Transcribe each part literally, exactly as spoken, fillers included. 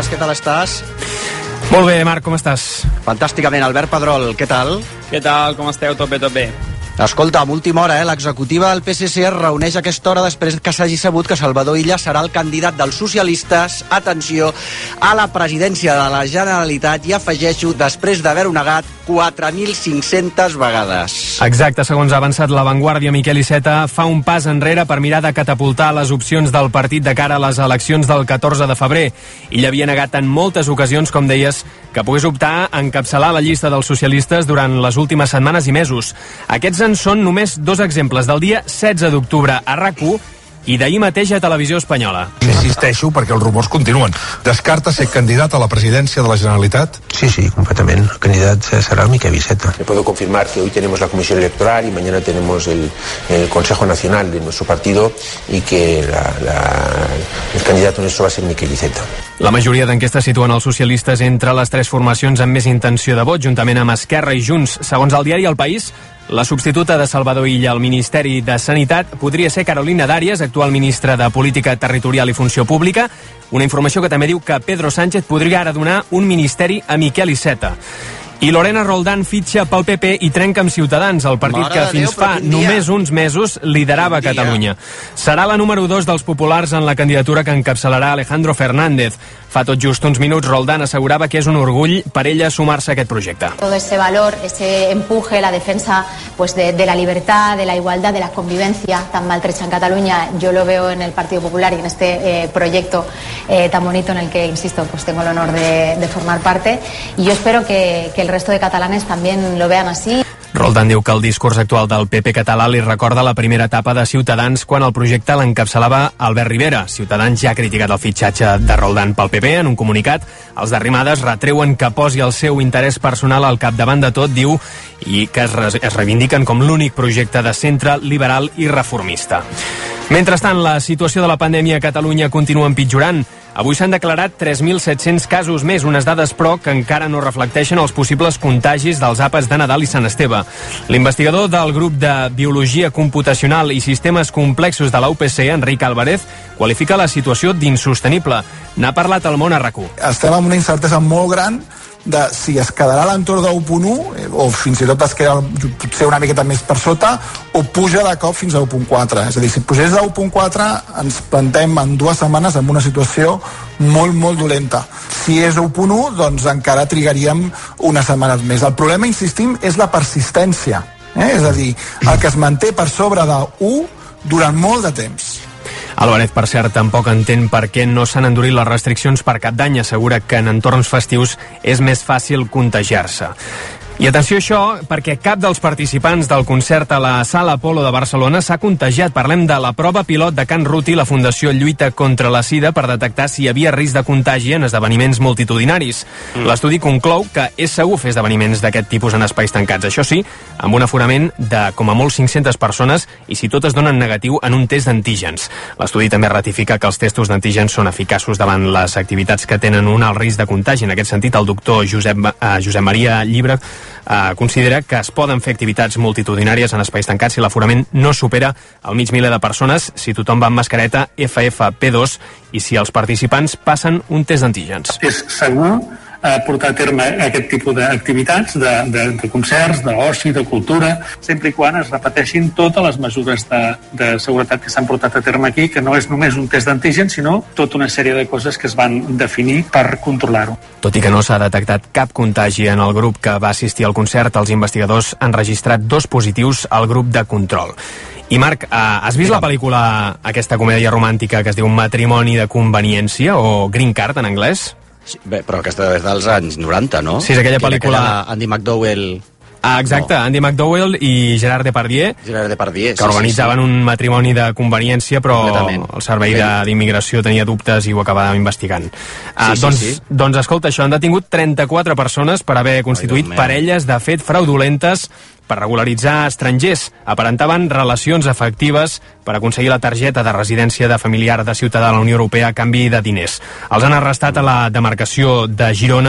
Què tal estàs? Molt bé, Marc, com estàs? Fantàsticament. Albert Pedrol, què tal? Què tal, com esteu? Tot bé, tot bé. Escolta, a última hora, eh, l'executiva del P S C es reuneix a aquesta hora després que s'hagi sabut que Salvador Illa serà el candidat dels socialistes, atenció, a la presidència de la Generalitat, i afegeixo, després d'haver-ho negat quatre mil cinc-centes vegades. Exacte, segons ha avançat La Vanguardia, Miquel Iceta fa un pas enrere per mirar de catapultar les opcions del partit de cara a les eleccions del catorze de febrer. Ell havia negat en moltes ocasions, com deies, que pogués optar a encapçalar la llista dels socialistes durant les últimes setmanes i mesos. Aquests en són només dos exemples del dia setze d'octubre a RAC u i d'ahir mateix a Televisió Espanyola. Insisteixo perquè els rumors continuen. Descarta ser candidat a la presidència de la Generalitat? Sí, sí, completament. El candidat será Miquel Iceta. Le puedo confirmar que hoy tenemos la Comisión Electoral y mañana tenemos el, el Consejo Nacional de nuestro partido y que la, la, el candidato en eso va a ser Miquel Iceta. La majoria d'enquestes situen els socialistes entre les tres formacions amb més intenció de vot, juntament amb Esquerra i Junts. Segons el diari El País, la substituta de Salvador Illa al Ministeri de Sanitat podria ser Carolina Darias, actual ministra de Política Territorial i Funció Pública, una informació que també diu que Pedro Sánchez podria ara donar un ministeri a Miquel Iceta. I Lorena Roldán fitxa pel P P i trenca amb Ciutadans, el partit Mare que de fins Déu, fa només uns mesos liderava Quin dia. Catalunya. Serà la número dos dels populars en la candidatura que encapçalarà Alejandro Fernández. Fa tot just uns minuts Roldán assegurava que és un orgull per ella sumar-se a aquest projecte. Todo ese valor, ese empuje, la defensa pues de, de la libertad, de la igualdad, de la convivencia tan maltrecha en Cataluña, yo lo veo en el Partido Popular y en este eh, proyecto eh, tan bonito en el que, insisto, pues tengo el honor de, de formar parte, y yo espero que, que el resto de catalanes también lo vean así. Roldán diu que el discurs actual del P P català li recorda la primera etapa de Ciutadans quan el projecte l'encapçalava Albert Rivera. Ciutadans ja ha criticat el fitxatge de Roldán pel P P. En un comunicat, els d'Arrimades retreuen que posi el seu interès personal al capdavant de tot, diu, i que es, re es reivindiquen com l'únic projecte de centre liberal i reformista. Mentrestant, la situació de la pandèmia a Catalunya continua empitjorant. Avui s'han declarat tres mil set-cents casos més, unes dades, però, que encara no reflecteixen els possibles contagis dels àpats de Nadal i Sant Esteve. L'investigador del grup de Biologia Computacional i Sistemes Complexos de la U P C, Enric Álvarez, qualifica la situació d'insostenible. N'ha parlat al Món a RAC u. Estem amb una incertesa molt gran de si es quedarà a l'entorn de u punt u o fins i tot es queda potser una miqueta més per sota o puja de cop fins a u punt quatre. És a dir, si pugés de u punt quatre ens plantem en dues setmanes en una situació molt, molt dolenta. Si és u punt u, doncs encara trigaríem unes setmanes més. El problema, insistim, és la persistència. Eh? És a dir, el que es manté per sobre de u durant molt de temps. Álvarez, per cert, tampoc entén per què no s'han endurit les restriccions per Cap d'Any. Assegura que en entorns festius és més fàcil contagiar-se. I atenció a això, perquè cap dels participants del concert a la Sala Apolo de Barcelona s'ha contagiat. Parlem de la prova pilot de Can Ruti, la Fundació Lluita contra la Sida, per detectar si hi havia risc de contagi en esdeveniments multitudinaris. Mm. L'estudi conclou que és segur fer esdeveniments d'aquest tipus en espais tancats. Això sí, amb un aforament de com a molt cinc-centes persones i si totes donen negatiu en un test d'antígens. L'estudi també ratifica que els testos d'antígens són eficaços davant les activitats que tenen un alt risc de contagi. En aquest sentit, el doctor Josep, eh, Josep Maria Llibre Uh, considera que es poden fer activitats multitudinàries en espais tancats si l'aforament no supera el mig miler de persones, si tothom va amb mascareta F F P dos i si els participants passen un test d'antígens. És segur eh, portar a terme aquest tipus d'activitats, de, de, de concerts, d'oci, de cultura, sempre i quan es repeteixin totes les mesures de, de seguretat que s'han portat a terme aquí, que no és només un test d'antígens, sinó tota una sèrie de coses que es van definir per controlar-ho. Tot i que no s'ha detectat cap contagi en el grup que va assistir al concert, els investigadors han registrat dos positius al grup de control. I Marc, eh, has vist la pel·lícula, aquesta comèdia romàntica que es diu Matrimoni de conveniència, o Green Card en anglès? Sí, bé, però aquesta és dels anys noranta, no? Sí, és aquella pel·lícula... Aquella Andy McDowell... Ah, exacte, no. Andy McDowell i Gerard Depardieu, Gerard Depardieu, que sí, organitzaven sí, sí. un matrimoni de conveniència, però el servei d'immigració tenia dubtes i ho acabava investigant. Ah, sí, doncs, sí, sí. doncs, escolta, això, han detingut trenta-quatre persones per haver constituït Ai, parelles de fet fraudulentes per regularitzar estrangers. Aparentaven relacions afectives per aconseguir la targeta de residència de familiar de ciutadà de la Unió Europea a canvi de diners. Els han arrestat a la demarcació de Girona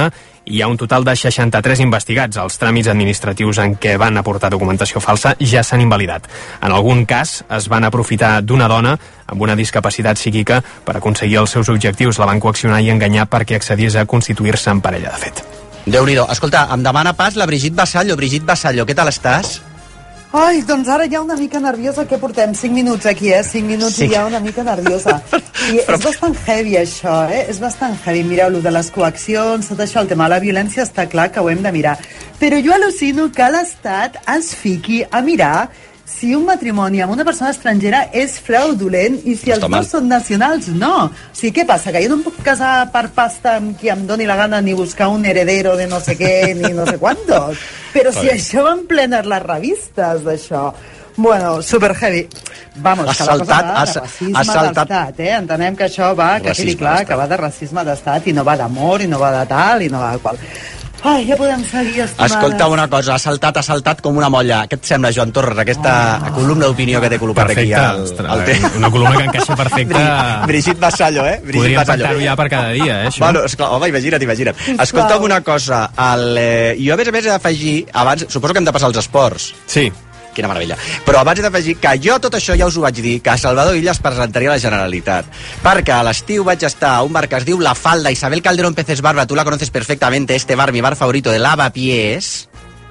Hi ha un total de seixanta-tres investigats. Els tràmits administratius en què van aportar documentació falsa ja s'han invalidat. En algun cas es van aprofitar d'una dona amb una discapacitat psíquica per aconseguir els seus objectius. La van coaccionar i enganyar perquè accedies a constituir-se en parella de fet. Déu-n'hi-do. Escolta, em demana pas la Brigitte Vassallo. Brigitte Vassallo, què tal estàs? Ai, doncs ara ja una mica nerviosa, que portem cinc minuts aquí, eh? cinc minuts sí. I ja una mica nerviosa. I és bastant heavy això, eh? És bastant heavy. Mireu, lo de les coaccions, tot això, el tema de la violència està clar que ho hem de mirar. Però jo al·lucino que l'Estat es fiqui a mirar si un matrimoni amb una persona estrangera és fraudulent i si els dos són nacionals, no. O sigui, què passa? Que jo no em puc casar per pasta amb qui em doni la gana ni buscar un heredero de no sé què ni no sé quantos. Però si això van plenes les revistes d'això. Bueno, super heavy. Vamos, que la cosa va de racisme d'estat, eh? Entenem que això va, que quedi clar, que va de racisme d'estat i no va d'amor i no va de tal i no va de qual. Ai, ja podem seguir, estimades. Escolta una cosa, ha saltat, ha saltat com una molla. Què et sembla, Joan Torres, aquesta oh. columna d'opinió que té col·locat aquí al, al té? Una columna que encaixa perfecte. Brigitte Vassallo, eh? Podríem pactar-ho ja per cada dia, eh, això? Bueno, esclar, home, imagina't, imagina't. Escolta'm una cosa, el, eh, jo a més a més he d'afegir, abans, suposo que hem de passar als esports. Sí. Quina meravella. Però abans he d'afegir que jo tot això ja us ho vaig dir, que Salvador Illa es presentaria a la Generalitat. Perquè a l'estiu vaig estar a un bar que es diu La Falda, Isabel Calderón Peces Barba, tu la conoces perfectamente, este bar, mi bar favorito de lavapiés.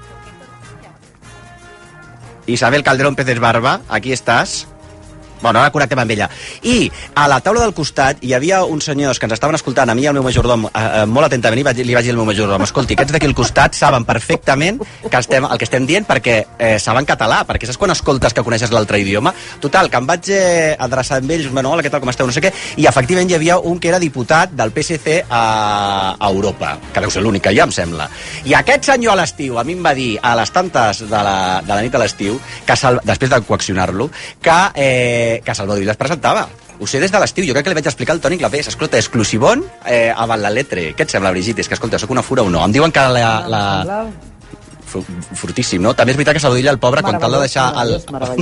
Isabel Calderón Peces Barba, aquí estàs. Bueno, ara connectem amb ella. I a la taula del costat hi havia uns senyors que ens estaven escoltant, a mi i al meu majordom, eh, molt atentament, i vaig, li vaig dir al meu majordom, escolti, aquests d'aquí al costat saben perfectament que estem, el que estem dient perquè eh, saben català, perquè saps quan escoltes que coneixes l'altre idioma? Total, que em vaig eh, adreçar amb ells, bueno, hola, què tal, com esteu, no sé què, i efectivament hi havia un que era diputat del P S C a, a Europa, que deu ser l'únic que hi ha, em sembla. I aquest senyor a l'estiu a mi em va dir, a les tantes de la, de la nit a l'estiu, que sal, després de coaccionar-lo, que... Eh, que Salvador Illa es presentava. Ho sé des de l'estiu, jo crec que li vaig explicar al Toni Clapés. Escolta, exclusivón eh, a la letre. Què et sembla, Brigitte? És que, escolta, sóc una fura o no? Em diuen que la... la... Fortíssim, no? També és veritat que Salvador Illa, el pobre, quan tal de deixar... El...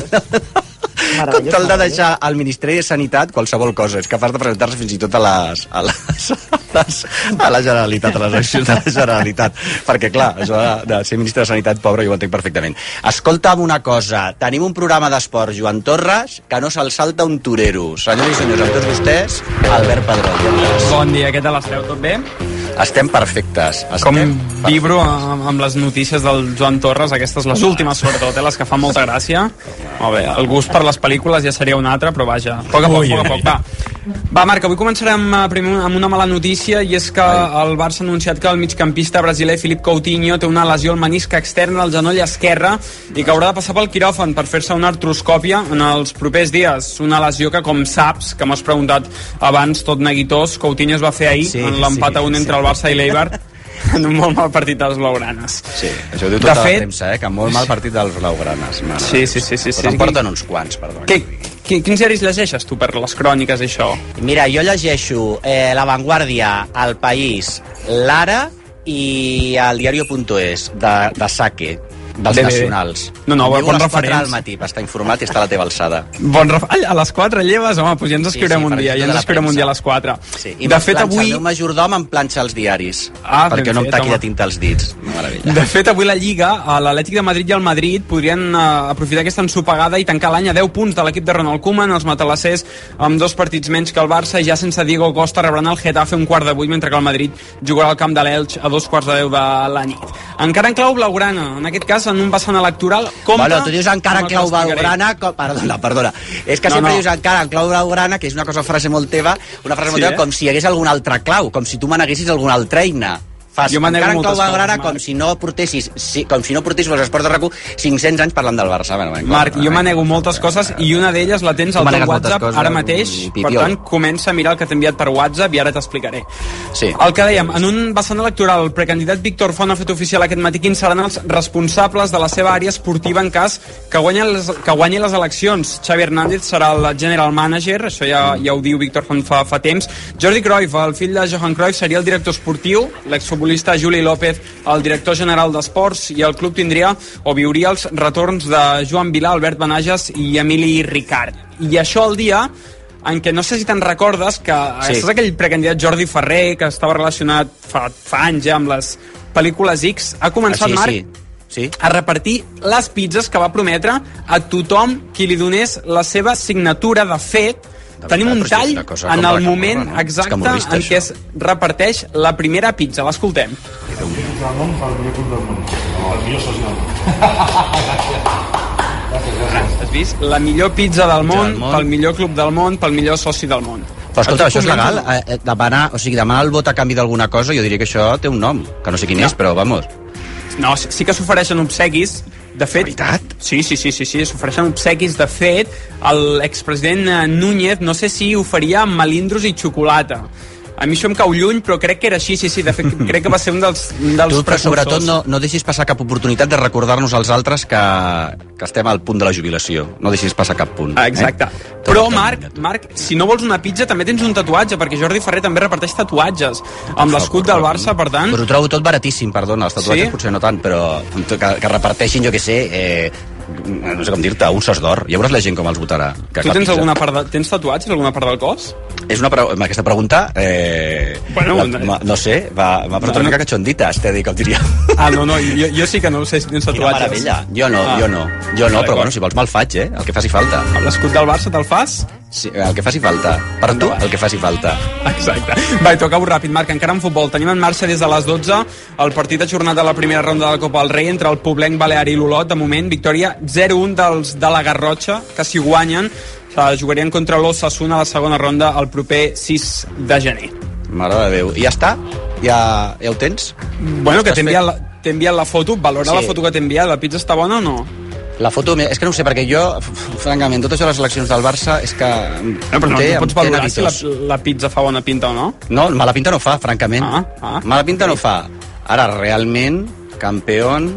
Quan tal de deixar al Ministeri de Sanitat qualsevol cosa, és capaç de presentar-se fins i tot a les, a les, a les, a la Generalitat, a les eleccions de la Generalitat, perquè clar, això de, de ser ministre de Sanitat, pobre, jo ho entenc perfectament. Escolta'm una cosa, tenim un programa d'esport, Joan Torres, que no se'l salta un torero. Senyors i senyors, amb tots vostès, Albert Pedrol. Bon dia, què tal esteu? Tot bé? Estem perfectes. Estem Com perfectes. vibro amb, amb les notícies del Joan Torres, aquestes les últimes sobretot, eh, les que fan molta gràcia. Molt bé, el gust per les pel·lícules ja seria un altre, però vaja, a poc a poc, a poc a poc, va. Va, Marc, avui començarem primer amb una mala notícia, i és que el Barça ha anunciat que el migcampista brasiler Philippe Coutinho té una lesió al menisc extern al genoll esquerre i que haurà de passar pel quiròfan per fer-se una artroscòpia en els propers dies. Una lesió que, com saps, que m'has preguntat abans, tot neguitós, Coutinho es va fer ahir sí, en l'empat a un sí, entre sí. el Barça i l'Eibar en un molt mal partit dels blaugranes. Sí, això ho diu tota de la fet... premsa, eh? Que molt mal partit dels blaugranes. Sí, sí, sí, sí, sí. Però en porten uns quants, perdó. Què, quins diaris llegeixes tu per les cròniques i això? Mira, jo llegeixo eh, La Vanguardia, El País, L'Ara i el diario.es de, de Saque, dels bé, nacionals. No, no, bon, bon referents. Al matí, per estar informat i estar a la teva alçada. Bon ref... A les quatre lleves? Home, doncs ja ens escriurem sí, sí, un dia, ja ens escriurem un dia a les quatre. Sí. I de fet, avui... el meu majordom em planxa els diaris, ah, perquè no em taqui de tinta els dits. Meravella. De fet, avui la Lliga, l'Atlètic de Madrid i el Madrid podrien uh, aprofitar aquesta ensopegada i tancar l'any a deu punts de l'equip de Ronald Koeman, els matalassers amb dos partits menys que el Barça, ja sense Diego Costa rebran el Getafe un quart de vuit, mentre que el Madrid jugarà al camp de l'Elx a dos quarts de deu de la nit. Encara en clau blaugrana, en aquest cas en un vessant electoral, compta... Bueno, tu dius encara en clau blaugrana... Com... Perdona, perdona. És que no, sempre no. dius encara en clau blaugrana, que és una cosa, frase molt teva, una frase sí, molt teva, eh? Com si hi hagués algun altre clau, com si tu maneguessis alguna altra eina. Fas jo encara en clau blaugrana com si no portessis si, com si no portessis els esports de RAC u cinc-cents anys parlant del Barça. Bueno, bueno, Marc, jo manego moltes coses i una d'elles la tens al teu WhatsApp coses, ara mateix, per tant comença a mirar el que t'he enviat per WhatsApp i ara t'explicaré. Sí. El que dèiem, en un vessant electoral, el precandidat Víctor Font ha fet oficial aquest matí quins seran els responsables de la seva àrea esportiva en cas que guanyi les, que guanyi les eleccions. Xavi Hernández serà el general manager, això ja, ja ho diu Víctor Font fa, fa temps. Jordi Cruyff, el fill de Johan Cruyff, seria el director esportiu, l'exfutbolista Juli López, el director general d'Esports, i el club tindria o viuria els retorns de Joan Vilà, Albert Benages i Emili Ricard. I això al dia en què no sé si te'n recordes que sí. és aquell precandidat Jordi Ferrer que estava relacionat fa, fa anys ja amb les pel·lícules X, ha començat, ah, sí, Marc, sí. Sí. a repartir les pizzas que va prometre a tothom qui li donés la seva signatura. De fet, de tenim un tall en el moment no? exacte en què això. es reparteix la primera pizza. L'escoltem. Has vist? La millor pizza del món, pel millor club del món, pel millor soci del món. Però escolta, això és legal? Eh, demanar, o sigui, demanar el vot a canvi d'alguna cosa, jo diria que això té un nom, que no sé quin no. és, però vamos... No, sí que s'ofereixen obsequis. De fet, sí, sí, sí, sí, sí, s'ofereixen obsequis. De fet, l'expresident Núñez no sé si oferia melindros i xocolata. A mi això em cau lluny, però crec que era així, sí, sí, de fet, crec que va ser un dels, un dels tu, però sobretot no, no deixis passar cap oportunitat de recordar-nos als altres que, que estem al punt de la jubilació. No deixis passar cap punt. Ah, exacte. Eh? Però, Marc, Marc, si no vols una pizza, també tens un tatuatge, perquè Jordi Ferrer també reparteix tatuatges amb l'escut del Barça, per tant... Però ho trobo tot baratíssim, perdona, els tatuatges sí? potser no tant, però que, que reparteixin, jo què sé... Eh, no sé com dir-te, un sos d'or. Ja veuràs la gent com els votarà. Que tu tens, alguna part de, tens tatuatges alguna part del cos? És una pre aquesta pregunta, eh, bueno, la, no sé, va, va per una mica cachonditas, t'he dit, com diria. Ah, no, no, jo, jo sí que no sé si tens tatuatges. Quina meravella. Jo no, ah. jo no, jo no, però bueno, si vols me'l faig, eh? El que faci falta. L'escut del Barça te'l fas? Sí, el que faci falta. Per tu, el que faci falta. Exacte. Va, i toca-ho ràpid, Marc. Encara en futbol. Tenim en marxa des de les dotze el partit ajornat de la primera ronda de la Copa del Rei entre el Poblenc, Balear i l'Olot. De moment, victòria zero un dels de la Garrotxa, que si guanyen jugarien contra l'Osasuna a la segona ronda el proper sis de gener. Mare de Déu. I ja està? Ja, ja ho tens? Bueno, que t'he enviat, la, enviat la foto. Valora sí. la foto que t'he enviat. La pizza està bona o no? La foto, és que no ho sé, perquè jo, francament, tot això de les eleccions del Barça és que... No, però no, no pots valorar si la, la pizza fa bona pinta o no? No, mala pinta no fa, francament. Ah, ah, mala pinta sí. no fa. Ara, realment, campeón,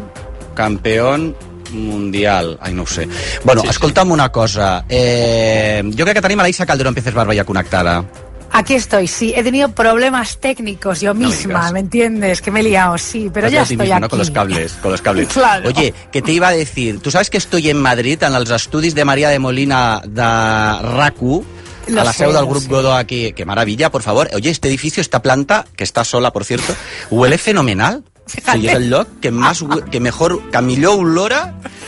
campeón mundial. Ai, no ho sé. Bueno, sí, escolta'm sí. una cosa. Eh, jo crec que tenim a l'Aisa Calderón Pérez Barba ja connectada. Aquí estoy, sí. He tenido problemas técnicos yo misma, no ¿me entiendes? Que me he liado, sí, pero ya estoy misma, aquí. ¿no? Con los cables, con los cables. Claro. Oye, ¿qué te iba a decir? ¿Tú sabes que estoy en Madrid, en els estudis de María de Molina de R A C U, a la seu del Grup Godó aquí? Qué maravilla, por favor. Oye, este edificio, esta planta, que está sola, por cierto, huele fenomenal. Fíjate. Sí, és el lloc que, más, que, mejor, que millor olora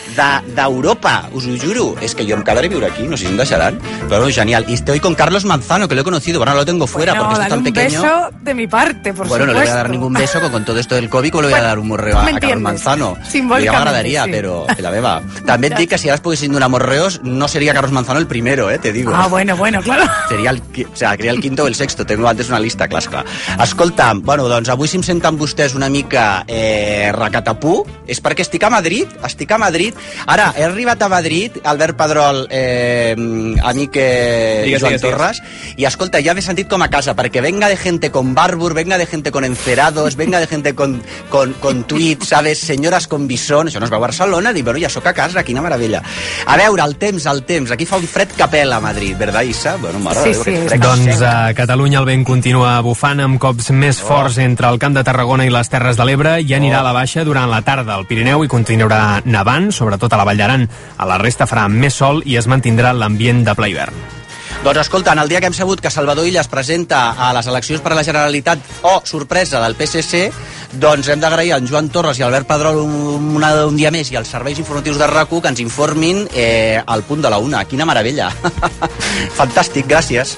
d'Europa, de, us ho juro. És que jo em quedaré a viure aquí, no sé si em deixaran. Pero genial. Y estoy con Carlos Manzano, que lo he conocido. Bueno, lo tengo fuera bueno, porque es tan pequeño. Un beso de mi parte, por bueno, supuesto. no le voy a dar ningún beso con, con todo esto del COVID, como le voy a dar un morreo a, a Carlos Manzano. Ja m'agradaria, sí. però que la meva. També et dic que si ara es poguessin donar morreos, no sería Carlos Manzano el primero, eh, te digo. Ah, bueno, bueno, claro. Sería el, o sea, seria el quinto o el sexto. Tengo antes una lista, clar, clar. Escolta, bueno, doncs avui si em senten vostès una mica eh, racatapú, és perquè estic a Madrid, estic a Madrid. Ara, he arribat a Madrid, Albert Pedrol, eh, amic eh, digues, Joan digues, Torres, digues. I escolta, ja m'he sentit com a casa, perquè venga de gente con Barbour, venga de gente con encerados, venga de gente con, con, con tweets, ¿sabes? Senyores con bisón, això no es va a Barcelona, dic, bueno, ja sóc a casa, quina meravella. A veure, el temps, el temps, aquí fa un fred capel a Madrid, verdad, Issa? Bueno, mare, sí, sí. Fred, doncs a Catalunya el vent continua bufant amb cops més forts entre el Camp de Tarragona i les Terres de l'Ebre i anirà a la baixa durant la tarda al Pirineu i continuarà nevant, sobretot a la Vall d'Aran. A la resta farà més sol i es mantindrà l'ambient de ple hivern. Doncs escolta, en el dia que hem sabut que Salvador Illa es presenta a les eleccions per a la Generalitat, o oh, sorpresa del P S C, doncs hem d'agrair a en Joan Torres i Albert Pedrol un, un, un dia més i als serveis informatius de R A C U que ens informin eh, al punt de la una. Quina meravella. Fantàstic, gràcies.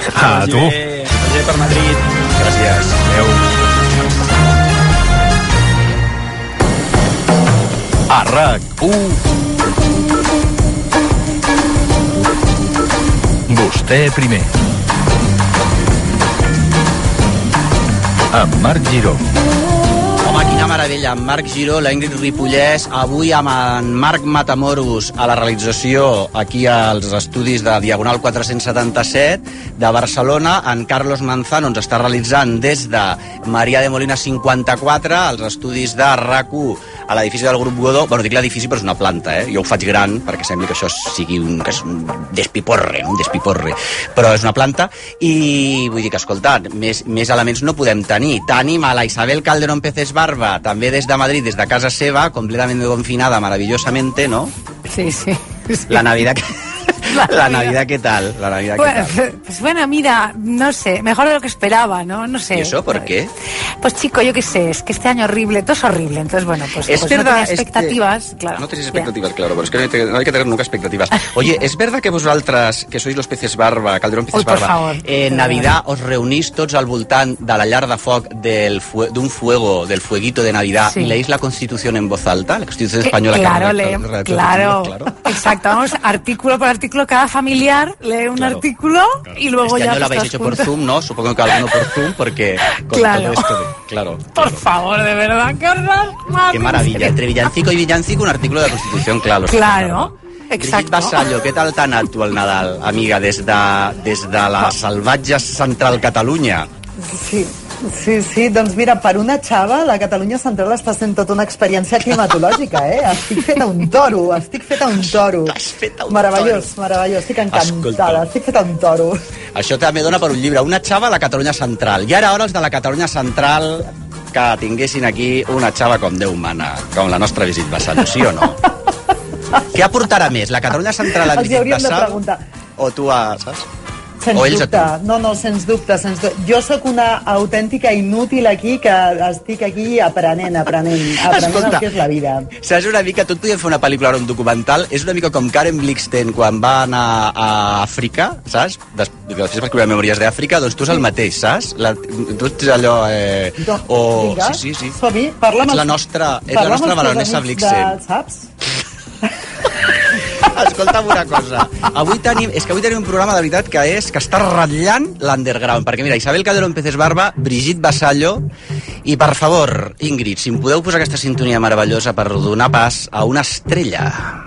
A tu. Adéu per Madrid. Gràcies. Adéu. A R A C U Vostè primer. Amb Marc Giró. Home, quina meravella, amb Marc Giró, la Ingrid Ripollès, avui amb en Marc Matamoros a la realització aquí als estudis de Diagonal quatre-cents setanta-set de Barcelona. En Carlos Manzano ens està realitzant des de Maria de Molina cinquanta-quatre als estudis de R A C U a l'edifici del Grup Godó. Bueno, dic l'edifici però és una planta, eh? Jo ho faig gran perquè sembli que això sigui un, que és un despiporre, no? Un despiporre, però és una planta i vull dir que, escolta, més, més elements no podem tenir. Tenim a la Isabel Calderón Pérez Barba, també des de Madrid, des de casa seva, completament confinada, maravillosamente, ¿no? Sí, sí. sí. La Navidad que... la, la Navidad, ¿qué tal? La Navidad, ¿qué pues, tal? Pues bueno, mira, no sé, mejor de lo que esperaba, ¿no? No sé. ¿Y eso por qué? Pues chico, yo qué sé, es que este año horrible, todo es horrible, entonces bueno, pues, es pues verdad, no tenía expectativas, este... claro. No tenéis expectativas, yeah. Claro, pero es que no hay, que, no hay que tener nunca expectativas. Oye, ¿es verdad que vosaltres, que sois los peces barba, Calderón Peces Uy, por Barba, favor, en Navidad os reunís tots al voltant de la llar de foc del fue, d'un fuego, del fueguito de Navidad, sí. Y leéis la Constitución en voz alta, la Constitución española? Claro, que leemos, claro, claro, exacto, vamos, artículo por artículo, cada familiar lee un claro. artículo claro. Y luego este ya... Este año lo habéis hecho juntos. Por Zoom, ¿no? Supongo que alguno por Zoom, porque con claro. todo esto de... Claro. Por claro. favor, de verdad, qué horror. Qué maravilla, entre villancico y villancico un artículo de la Constitución, claro. Claro. Exacto. Brigitte Vassallo, què tal t'ha anat tu el Nadal, amiga, des de, des de la salvatge central Catalunya? Sí, sí, sí, doncs mira, per una xava la Catalunya central està sent tota una experiència climatològica, eh? Estic feta un toro, estic feta un toro. T'has feta un meravellós, toro. Meravellós, estic encantada, Escolta. estic feta un toro. Això també dona per un llibre, una xava a la Catalunya central. I ara, hora els de la Catalunya central que tinguessin aquí una xava com Déu mana, com la nostra Brigitte Vassallo, sí o no? Què aportarà més, la Catalunya central a Brigitte Vassallo o tu a... saps? Sens o dubte, no, no, sens dubte, sens dubte. Jo sóc una autèntica inútil aquí, que estic aquí aprenent, aprenent, aprenent Escolta, el que és la vida. Saps una mica, tot podíem fer una pel·lícula o un documental, és una mica com Karen Blixen quan va anar a Àfrica, saps? Després va escriure Memòries d'Àfrica, doncs tu és el mateix, saps? La, tu ets allò... Eh, o... Vinga, sí, sí, sí. Sobi, parla'm... És la nostra, és la nostra baronessa Blixen. De, saps? Escolta'm una cosa, avui tenim, és que avui tenim un programa de veritat que és que està ratllant l'underground, perquè mira, Isabel Calderón Peces Barba, Brigitte Vassallo, i per favor, Ingrid, si em podeu posar aquesta sintonia meravellosa per donar pas a una estrella.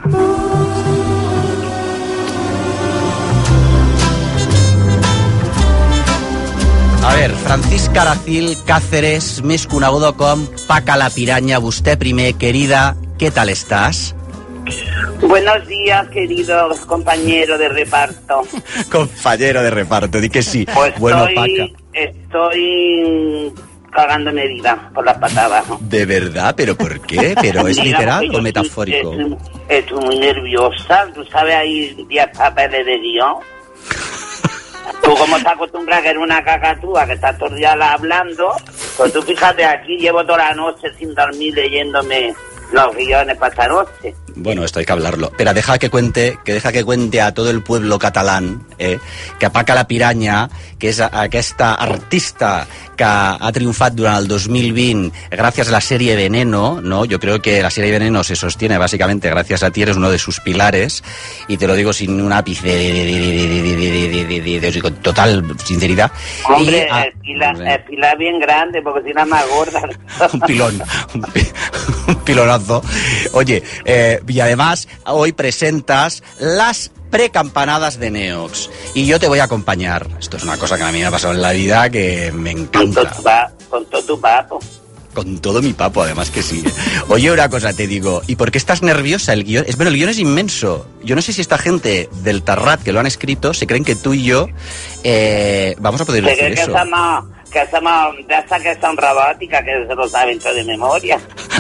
A ver, Francisca Aracil Cáceres, més coneguda com Paca la Piraña, vostè primer, querida, què tal estàs? Buenos días, querido compañero de reparto. Compañero de reparto, di que sí. Pues bueno, estoy, Paca. Estoy cagándome vida por las patadas, ¿no? ¿De verdad? ¿Pero por qué? ¿Pero es literal o metafórico? Estoy, estoy muy nerviosa. ¿Tú sabes ahí diez papeles de guión? Tú como te acostumbras que eres una cacatúa que estás todo el día hablando, pues tú fíjate, aquí llevo toda la noche sin dormir leyéndome los guiones para esta noche. Bueno, esto hay que hablarlo. Pero deja que cuente, que deja que cuente a todo el pueblo catalán, eh, que Paca la Piraña, que és aquesta artista que ha triunfat durant el dos mil vint gracias a la serie Veneno, ¿no? Yo creo que la serie Veneno se sostiene básicamente gracias a ti, eres uno de sus pilares, y te lo digo sin un ápice de, de, de, de, de, de, de, de, de, de con total sinceridad. Hombre, y, ah, el, pilar, el pilar bien grande, porque si no es más gorda. Un pilón, un, pi, un pilonazo. Oye, eh, y además hoy presentas las precampanadas de Neox y yo te voy a acompañar. Esto es una cosa que a mí me ha pasado en la vida que me encanta. Con todo, con todo tu papo. Con todo mi papo, además que sí. Oye, una cosa te digo, ¿y por qué estás nerviosa? El guión, es, bueno, el guión es inmenso. Yo no sé si esta gente del Tarrat que lo han escrito se creen que tú y yo eh, vamos a poder se decir que eso. Somos, que somos de esas que son robóticas, que se lo saben todo de memoria.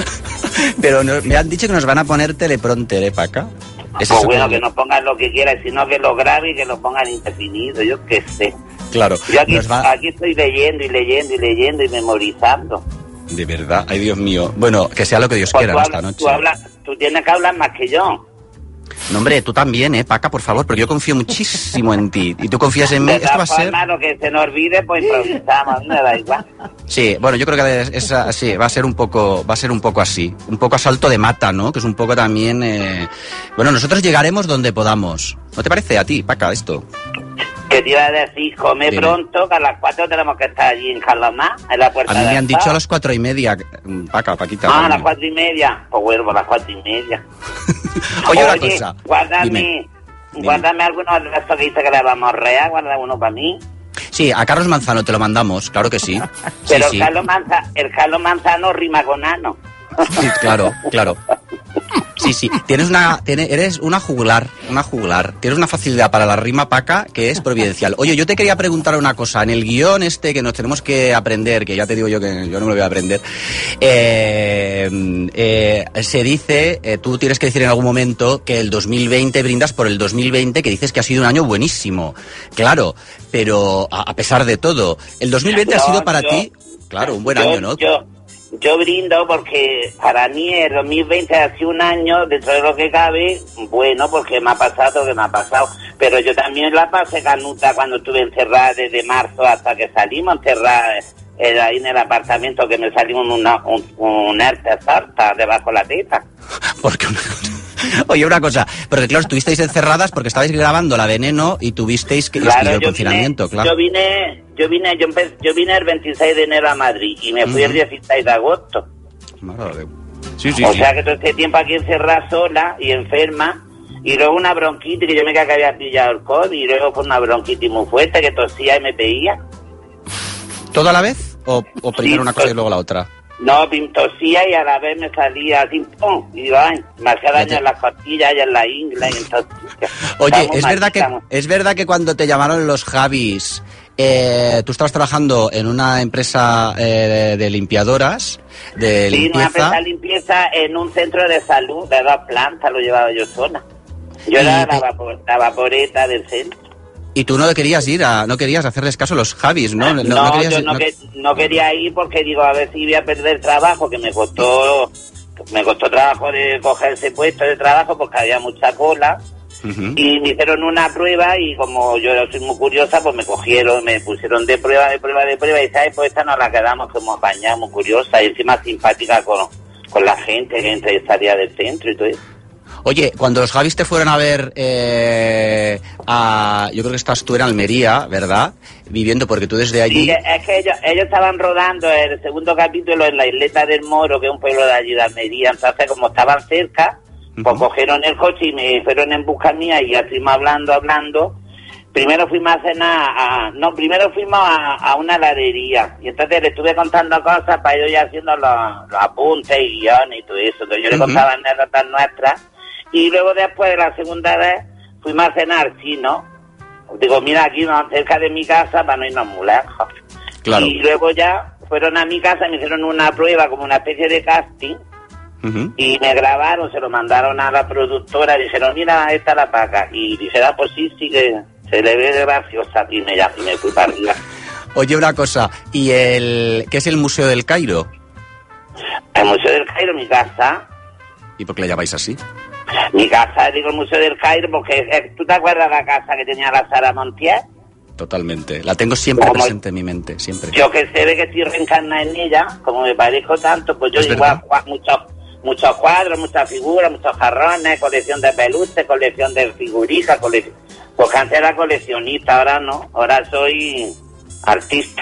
Pero no, me han dicho que nos van a poner teleprompter, ¿eh, Paca? ¿Es pues bueno, que nos pongan lo que quieran, sino que lo grabe y que lo pongan indefinido, yo qué sé. Claro. Yo aquí, va... aquí estoy leyendo y leyendo y leyendo y memorizando. De verdad, ay Dios mío. Bueno, que sea lo que Dios pues quiera esta hablas, noche. Tú, hablas, tú tienes que hablar más que yo. No, hombre, tú también, ¿eh, Paca? Por favor, porque yo confío muchísimo en ti. Y tú confías en mí. De Esto va a ser... lo que se nos olvide, pues improvisamos, a mí me da igual. Sí, bueno, yo creo que es, es así, va a ser un poco, va a ser un poco así, un poco a salto de mata, ¿no? Que es un poco también, eh... bueno, nosotros llegaremos donde podamos. ¿No te parece a ti, Paca, esto? Que te iba a decir, come Dime. pronto, que a las cuatro tenemos que estar allí en Jalomá, en la puerta. A mí me han dicho estado. A las cuatro y media, Paca, Paquita. Ah, a las cuatro y media. Pues bueno, a las cuatro y media. Oye, una cosa. Guárdame, guárdame algunos de estos que dice que le vamos a rear, guarda uno para mí. Sí, a Carlos Manzano te lo mandamos, claro que sí. Pero sí, el, Carlos sí. Manza, el Carlos Manzano rima con ano. Sí, claro, claro. Sí, sí, tienes una, tienes, eres una juglar, una juglar. Tienes una facilidad para la rima paca que es providencial. Oye, yo te quería preguntar una cosa. En el guión este que nos tenemos que aprender, que ya te digo yo que yo no me lo voy a aprender, eh, eh, se dice, eh, tú tienes que decir en algún momento que el dos mil veinte brindas por el dos mil veinte, que dices que ha sido un año buenísimo. Claro, pero a, a pesar de todo, el dos mil veinte no, ha sido para yo, ti, claro, un buen yo, año, ¿no? Yo, yo brindo porque para mí el dos mil veinte ha sido un año, dentro de lo que cabe, bueno, porque me ha pasado lo que me ha pasado. Pero yo también la pasé canuta cuando estuve encerrada desde marzo hasta que salimos encerrada eh, ahí en el apartamento, que me salimos una, un, un herpes sarta debajo de la teta. Porque Oye, una cosa, porque claro, estuvisteis encerradas porque estabais grabando La Veneno y tuvisteis que claro, el yo confinamiento, vine, claro. Yo vine, yo vine, yo, empe, yo vine el veintiséis de enero a Madrid y me fui uh-huh. el dieciséis de agosto. Madre. Sí, sí, o sí. sea que todo este tiempo aquí encerrada sola y enferma, y luego una bronquitis que yo me creía que había pillado el COVID, y luego fue una bronquitis muy fuerte que tosía y me veía. ¿Todo a la vez? ¿O, o primero sí, una cosa y luego la otra? No, tosía y a la vez me salía así, ¡pum! Y digo, ay, me hacía daño te... en las costillas y en la ingle. Y entonces, oye, ¿es verdad, que, ¿es verdad que cuando te llamaron los Javis, eh, tú estabas trabajando en una empresa eh, de, de limpiadoras, de sí, limpieza? Sí, una empresa de limpieza en un centro de salud, de dos plantas, lo llevaba yo sola. Yo era la, vapor, la vaporeta del centro. Y tú no querías ir, a, no querías hacerles caso a los Javis, ¿no? No, no, no, querías, yo no, no... Que, no quería ir porque digo, a ver si iba a perder trabajo, que me costó me costó trabajo de coger ese puesto de trabajo porque había mucha cola. Uh-huh. Y me hicieron una prueba y como yo soy muy curiosa, pues me cogieron, me pusieron de prueba, de prueba, de prueba y sabes, pues esta nos la quedamos como apañada, muy curiosa y encima simpática con, con la gente que entra y salía del centro y todo eso. Oye, cuando los Javis te fueron a ver, eh, a, yo creo que estás tú en Almería, ¿verdad? Viviendo, porque tú desde allí... Sí, es que ellos, ellos estaban rodando el segundo capítulo en la isleta del Moro, que es un pueblo de allí de Almería. Entonces, como estaban cerca, uh-huh. pues cogieron el coche y me fueron en busca mía y ya estuvimos hablando, hablando. Primero fuimos a cenar, a, no, primero fuimos a, a una heladería. Y entonces le estuve contando cosas para ellos ya haciendo los, los apuntes y guiones y todo eso. Entonces yo uh-huh. le contaba anécdotas nuestras. Y luego después de la segunda vez fuimos a cenar chino. Digo, mira, aquí cerca de mi casa para no irnos muy lejos. Claro. Y luego ya fueron a mi casa y me hicieron una prueba como una especie de casting. Uh-huh. Y me grabaron, se lo mandaron a la productora y dijeron, mira, esta es la paca. Y dije, ah, pues sí, sí que se le ve graciosa. Y me, y me fui para arriba. Oye, una cosa, ¿y el qué es el Museo del Cairo? El Museo del Cairo, mi casa. ¿Y por qué le llamáis así? Mi casa, digo el Museo del Cairo, porque eh, ¿tú te acuerdas de la casa que tenía la Sara Montiel? Totalmente, la tengo siempre como presente en mi mente, siempre. Yo que se ve que estoy reencarnada en ella, como me parezco tanto, pues yo igual muchos muchos cuadros, muchas figuras, muchos jarrones, colección de peluches, colección de figuritas, colección... Porque antes era coleccionista, ahora no, ahora soy... artista.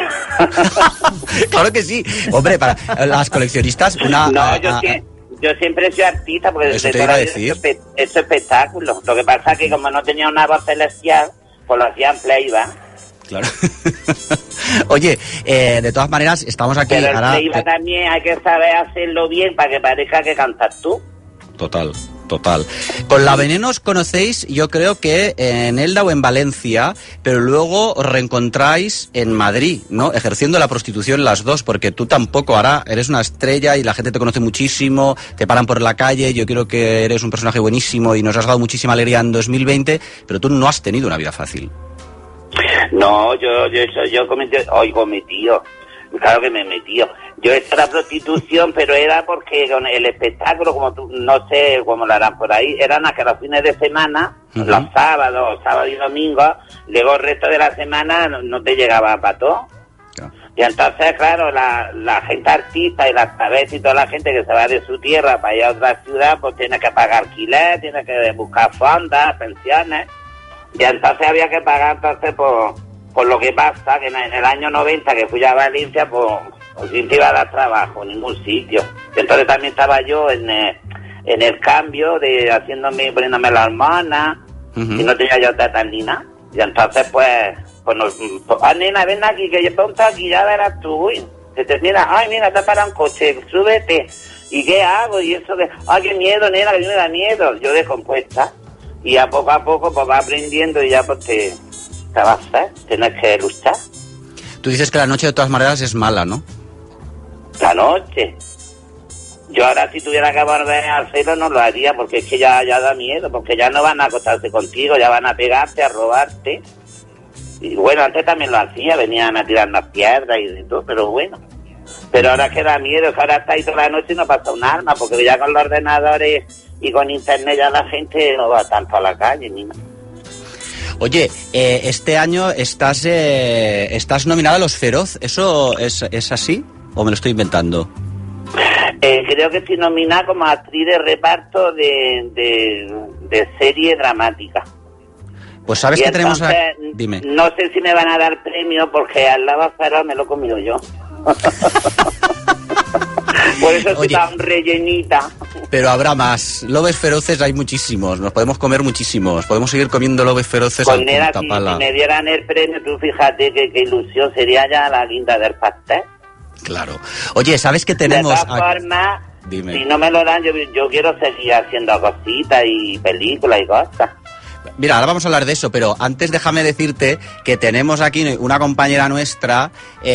Claro que sí, hombre, para las coleccionistas una... No, a, yo a, sí... Yo siempre soy artista porque eso te iba a decir. He hecho espectáculos. Lo que pasa es que como no tenía una voz celestial, pues lo hacía en playback. Claro. Oye, eh, de todas maneras, estamos aquí... Pero el ahora... playback también hay que saber hacerlo bien para que parezca que cantas tú. Total, total. Con La Veneno os conocéis, yo creo que en Elda o en Valencia, pero luego os reencontráis en Madrid, ¿no? Ejerciendo la prostitución las dos, porque tú tampoco ahora eres una estrella y la gente te conoce muchísimo, te paran por la calle, yo creo que eres un personaje buenísimo y nos has dado muchísima alegría en dos mil veinte, pero tú no has tenido una vida fácil. No, yo yo yo cometí, hoy cometido, claro que me he metido. Yo he hecho la prostitución, pero era porque con el espectáculo, como tú, no sé cómo lo harán por ahí, eran hasta los fines de semana, uh-huh. los sábados, sábado y domingo, luego el resto de la semana no, no te llegaba para todo. Yeah. Y entonces, claro, la, la gente artista y las cabezas y toda la gente que se va de su tierra para ir a otra ciudad, pues tiene que pagar alquiler, tiene que buscar fondas, pensiones, y entonces había que pagar entonces por, por lo que pasa, que en el año noventa que fui a Valencia, pues... o si te iba a dar trabajo en ningún sitio. Entonces también estaba yo en, eh, en el cambio de haciéndome, poniéndome la hormona, uh-huh. y no tenía yo teta ni nada. Y entonces pues, pues nos, pues, ah, nena, ven aquí, que yo pongo aquí, ya verás tú, uy, que te mira, ay, mira, te para un coche, súbete. ¿y qué hago? Y eso de, ¡ay, qué miedo, nena, que a mí me da miedo! Yo descompuesta. Y a poco a poco pues va aprendiendo y ya pues te, te vas a hacer, tienes que luchar. Tú dices que la noche de todas maneras es mala, ¿no? La noche. Yo ahora si tuviera que volver a hacerlo no lo haría porque es que ya, ya da miedo, porque ya no van a acostarse contigo, ya van a pegarte, a robarte. Y bueno, antes también lo hacía, venían a tirarnos piedras y de todo, pero bueno. Pero ahora que da miedo, que ahora está ahí toda la noche y no pasa un arma, porque ya con los ordenadores y con internet ya la gente no va tanto a la calle ni nada. Oye, eh, este año estás eh, estás nominada a los Feroz, ¿eso es, es así o me lo estoy inventando? Eh, creo que estoy nominada como actriz de reparto de, de, de serie dramática. Pues sabes y que tenemos... entonces, A... Dime. No sé si me van a dar premio porque al lado Feroz me lo he comido yo. Por eso estoy tan rellenita. Pero habrá más. Lobes feroces hay muchísimos. Nos podemos comer muchísimos. Podemos seguir comiendo lobes feroces Pues al mira, punta si, pala. si me dieran el premio, tú fíjate que, que ilusión sería ya la guinda del pastel. Claro. Oye, ¿sabes que tenemos...? De todas formas, Dime. si no me lo dan, yo, yo quiero seguir haciendo cositas y películas y cosas. Mira, ahora vamos a hablar de eso, pero antes déjame decirte que tenemos aquí una compañera nuestra,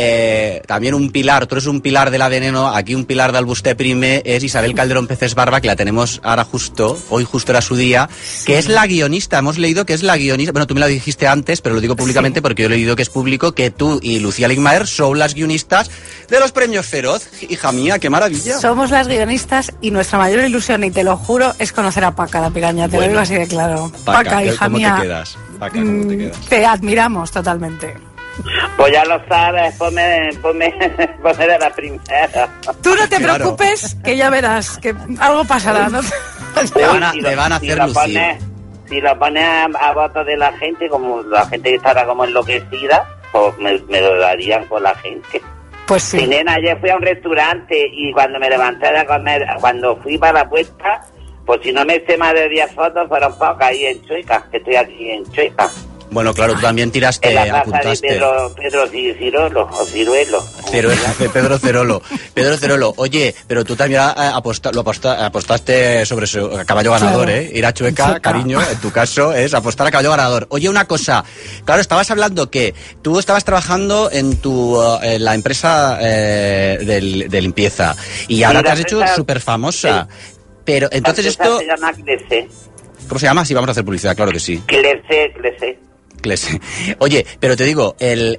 eh, también un pilar, tú eres un pilar de la Veneno, aquí un pilar de Albusté Prime es Isabel Calderón Peces Barba, que la tenemos ahora justo, hoy justo era su día, que es la guionista, hemos leído que es la guionista, bueno, tú me lo dijiste antes, pero lo digo públicamente porque yo he leído que es público, que tú y Lucía Ligmaer son las guionistas de los premios Feroz. Hija mía, qué maravilla. Somos las guionistas y nuestra mayor ilusión, y te lo juro, es conocer a Paca, la piraña, te Bueno, lo digo así de claro. Paca, Paca, hija ¿cómo mía, te quedas? Paca, ¿cómo te quedas? te admiramos totalmente. Pues ya lo sabes, ponme, ponme, ponme de la primera. Tú no te Claro. preocupes, que ya verás, que algo pasará, ¿no? Te van a, Si te lo- van a si hacer lo lucir. pones- Si lo pones a, a voto de la gente, como la gente que estará como enloquecida, pues me, me lo darían con la gente. Pues sí. Sí, nena, ayer fui a un restaurante y cuando me levanté de comer, cuando fui para la puerta, pues si no me hice más de diez fotos, fueron pocas ahí en Chueca, que estoy aquí en Chueca. Bueno, claro, tú también tiraste, En la plaza de apuntaste. Pedro, Pedro Cirolo, o Ciruelo. Cero, de Pedro Cerolo. Pedro Cerolo, oye, pero tú también eh, aposta, lo aposta, apostaste sobre su caballo ganador, Claro. ¿eh? Ir a Chueca, Chueca. cariño, en tu caso es apostar a caballo ganador. Oye, una cosa, claro, estabas hablando que tú estabas trabajando en tu eh, en la empresa eh, de, de limpieza y ahora Sí, te la has hecho empresa- súper famosa. Pero La entonces empresa esto, se llama Clece. ¿cómo se llama? Sí, vamos a hacer publicidad, claro que sí. Clece, Clece. Clese. Oye, pero te digo, el,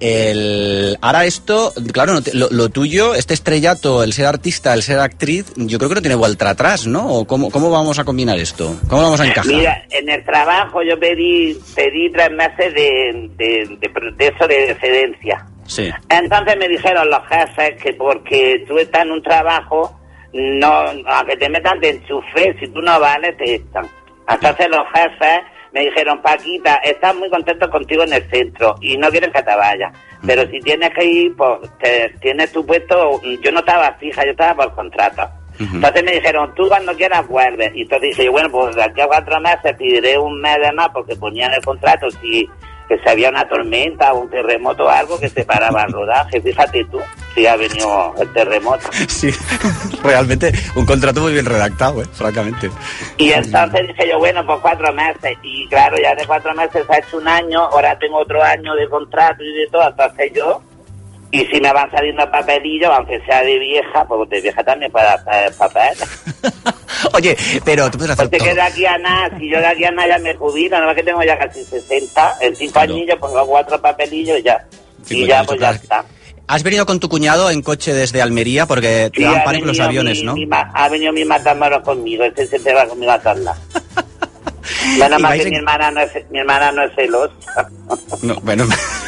el ahora esto, claro, no te- lo, lo tuyo, este estrellato, el ser artista, el ser actriz, yo creo que no tiene vuelta atrás, ¿no? ¿O cómo, cómo vamos a combinar esto? ¿Cómo vamos a encajar? Mira, en el trabajo yo pedí pedí tres meses de, de, de, de eso de excedencia. Sí. Entonces me dijeron los jefes que porque tú estás en un trabajo, no, aunque te metan de enchufe, si tú no vales, te echan. Entonces los jefes me dijeron, Paquita, estás muy contento contigo en el centro y no quieren que te vayas. Pero si tienes que ir, pues te, tienes tu puesto. Yo no estaba fija, yo estaba por contrato. Ujú. Entonces me dijeron, tú cuando quieras vuelves. Y entonces dije, bueno, pues de aquí a cuatro meses pediré un mes de más porque ponía en el contrato si que si había una tormenta o un terremoto o algo que se paraba el rodaje. Fíjate tú, si ha venido el terremoto. Sí, realmente un contrato muy bien redactado, ¿eh? Francamente. Y entonces dije yo, bueno, pues cuatro meses. Y claro, ya de cuatro meses ha hecho un año, ahora tengo otro año de contrato y de todo. Entonces yo, y si me van saliendo papelillos, aunque sea de vieja, pues de vieja también puedo hacer papel. Oye, pero tú puedes hacer Porque todo. que de aquí a nada, si yo de aquí a nada ya me jubilo, nada más que tengo ya casi sesenta, en cinco Claro. añillos pongo cuatro papelillos y ya. Y Cincuenta y ya, ocho, pues ya claro. está. ¿Has venido con tu cuñado en coche desde Almería? Porque te Sí, dan ha pánico los venido aviones, mi- ¿no? mi ma- ha venido mi Matamoros conmigo, este se te va conmigo a todos lados. Menos Y mal vais que en- mi hermana no es, mi hermana no es celosa. No, bueno.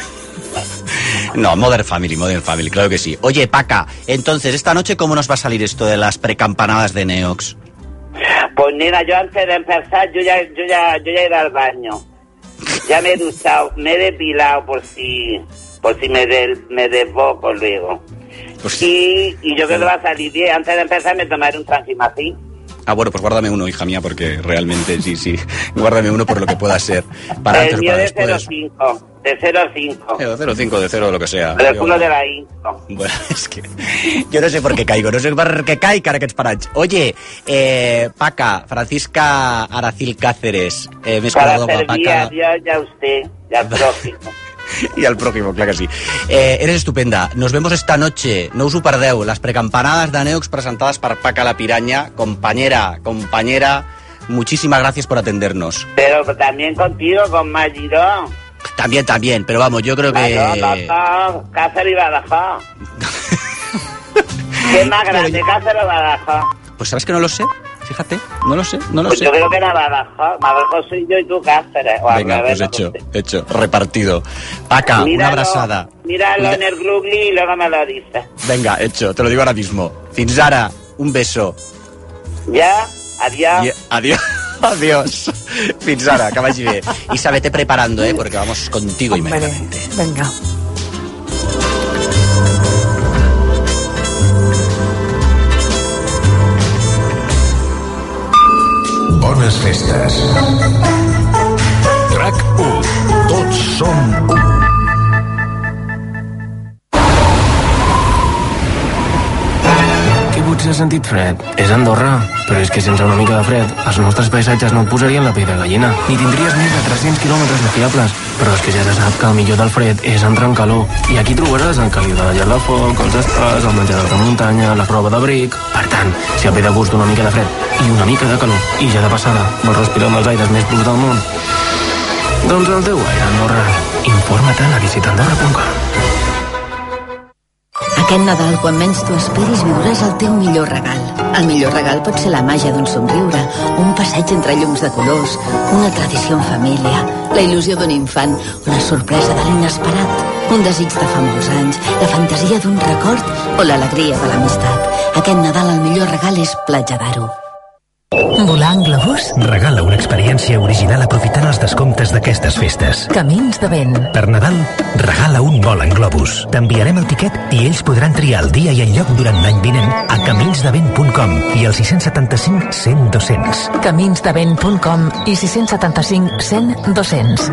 No, Modern Family, Modern Family, claro que sí. Oye, Paca, entonces, esta noche, ¿cómo nos va a salir esto de las precampanadas de Neox? Pues nena, yo antes de empezar, yo ya, yo ya, yo ya he ido al baño. Ya me he duchado, me he depilado por si, por si me, del, me desboco luego. Pues- Y, y yo creo que va a salir bien. Antes de empezar me tomaré un tranquimacín. Ah, bueno, pues guárdame uno, hija mía, porque realmente sí, sí. Guárdame uno por lo que pueda ser. Para El antes o mío para de cero después. cinco. de cero a cinco. De cero a cinco, de cero, lo que sea. El culo de la Inco. Bueno, es que yo no sé por qué caigo, no sé por qué caic ara aquests parats. Oye, eh, Paca, Francisca Aracil Cáceres, eh, més Para coneguda com a servir Paca. a Dios y a usted, y al prójimo. Y al próximo, claro que sí. Eh, eres estupenda. Nos vemos esta noche. No us ho perdeu. Les precampanadas de Neux presentades per Paca la Piraña. Compañera, compañera, muchísimas gracias por atendernos. Pero también contigo, con Magiró. También, también, pero vamos, yo creo que... No, no, no, Cáceres y Badajoz. ¿Qué es más grande, yo... Cáceres o Badajoz? Pues sabes que no lo sé, fíjate, no lo sé, no lo pues sé. Yo creo que era Badajoz, Badajoz soy yo y tú Cáceres. O Venga, pues no hecho, hecho, repartido. Paca, míralo, una abrazada. Míralo Mira... en el Googly y luego me lo dices. Venga, hecho, te lo digo ahora mismo. Fins ara, un beso. Ya, adiós. Y... Adiós. Adiós. Fins ara, que vagi bé. Isa, vete preparando, ¿eh? Porque vamos contigo Hombre, inmediatamente. Venga. Bones festes. RAC u. Tots som u. Potser has sentit fred. És Andorra, però és que sense una mica de fred els nostres paisatges no et posarien la pell de gallina, ni tindries més de tres-cents quilòmetres de fiables. Però és que ja se sap que el millor del fred és entrar en calor. I aquí trobaràs el caliu de la llar de foc, els espàs, el menjador de muntanya, la roba d'abric... Per tant, si et ve de gust una mica de fred i una mica de calor, i ja de passada vols respirar un dels aires més purs del món, doncs el teu aire Andorra. Informa't a visita andorra punt com. Aquest Nadal, quan menys t'ho esperis, viuràs el teu millor regal. El millor regal pot ser la màgia d'un somriure, un passeig entre llums de colors, una tradició en família, la il·lusió d'un infant, una sorpresa de l'inesperat, un desig de fa molts anys, la fantasia d'un record o l'alegria de l'amistat. Aquest Nadal el millor regal és Platja d'Aro. Volar en globus? Regala una experiència original aprofitant els descomptes d'aquestes festes. Camins de vent. Per Nadal, regala un vol en globus. T'enviarem el tiquet i ells podran triar el dia i el lloc durant l'any vinent a camins de vent punt com i al sis set cinc, cent, dos cents. camins de vent punt com i sis set cinc, cent, dos cents.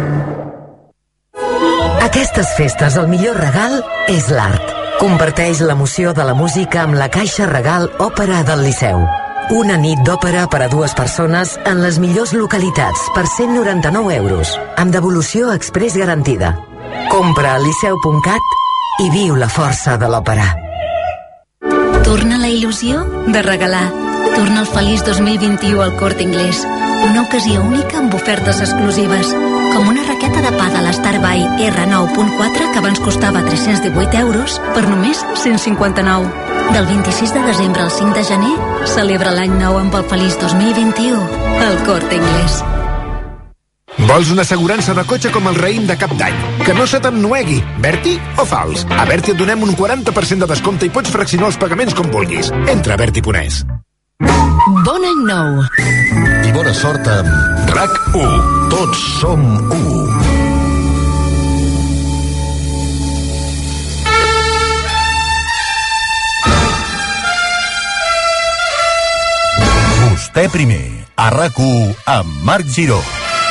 Aquestes festes el millor regal és l'art. Comparteix l'emoció de la música amb la Caixa Regal Òpera del Liceu. Una nit d'òpera per a dues persones en les millors localitats per cent noranta-nou euros, amb devolució express garantida. Compra a liceu punt cat i viu la força de l'òpera. Torna la il·lusió de regalar. Torna el feliç dos mil vint-i-u al Corte Inglés. Una ocasió única amb ofertes exclusives, com una raqueta de pàdel a Starbuy erre nou punt quatre que abans costava tres-cents divuit euros per només cent cinquanta-nou. Del vint-i-sis de desembre al cinc de gener, celebra l'any nou amb el feliç dos mil vint-i-u al Corte Inglés. Vols una assegurança de cotxe com el raïm de cap d'any? Que no se t'ennuegui. Berti o fals? A Berti et donem un quaranta per cent de descompte i pots fraccionar els pagaments com vulguis. Entra a berti punt es. Bon any nou. I bona sort amb RAC u. Tots som u. Vostè primer, a RAC u amb Marc Giró.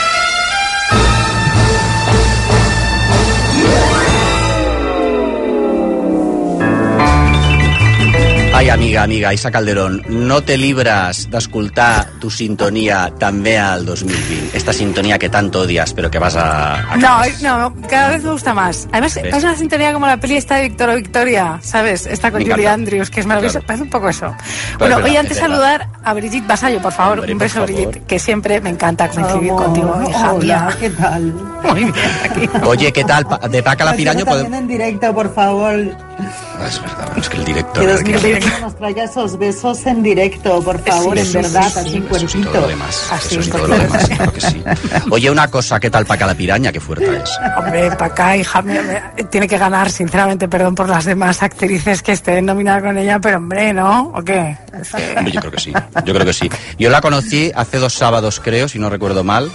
Ai, amiga, amiga, Isa Calderón, no te libras de escoltar tu sintonía també al dos mil vint. Esta sintonía que tanto odias, pero que vas a... a no, no, cada vez me gusta más. Además, ¿ves? Es una sintonía como la peli esta de Víctor o Victoria, ¿sabes? Esta con Julie Andrews, que es maravillosa. Claro. Parece un poco eso. Pero bueno, voy antes a saludar a Brigitte Vasallo, por favor. Hombre, un beso, Brigitte, que siempre me encanta coincidir oh, contigo, hija hola, mía. ¿qué tal? Muy bien, aquí. Oye, ¿qué tal? De Paca la Piraña... También en directo, por favor. Es verdad, es que el directo... Que dos mil veinte nos traiga esos besos en directo, por favor, sí, en sí, verdad, sí, así en cuerpito. Eso y todo lo demás, así eso y todo lo demás, claro que sí. Oye, una cosa, ¿qué tal Paca la Piraña? Qué fuerte es. Hombre, Paca, hija mía, tiene que ganar, sinceramente, perdón por las demás actrices que estén nominadas con ella, pero hombre, ¿no? ¿O qué? Hombre, yo creo que sí, yo creo que sí. Yo la conocí hace dos sábados, creo, si no recuerdo mal,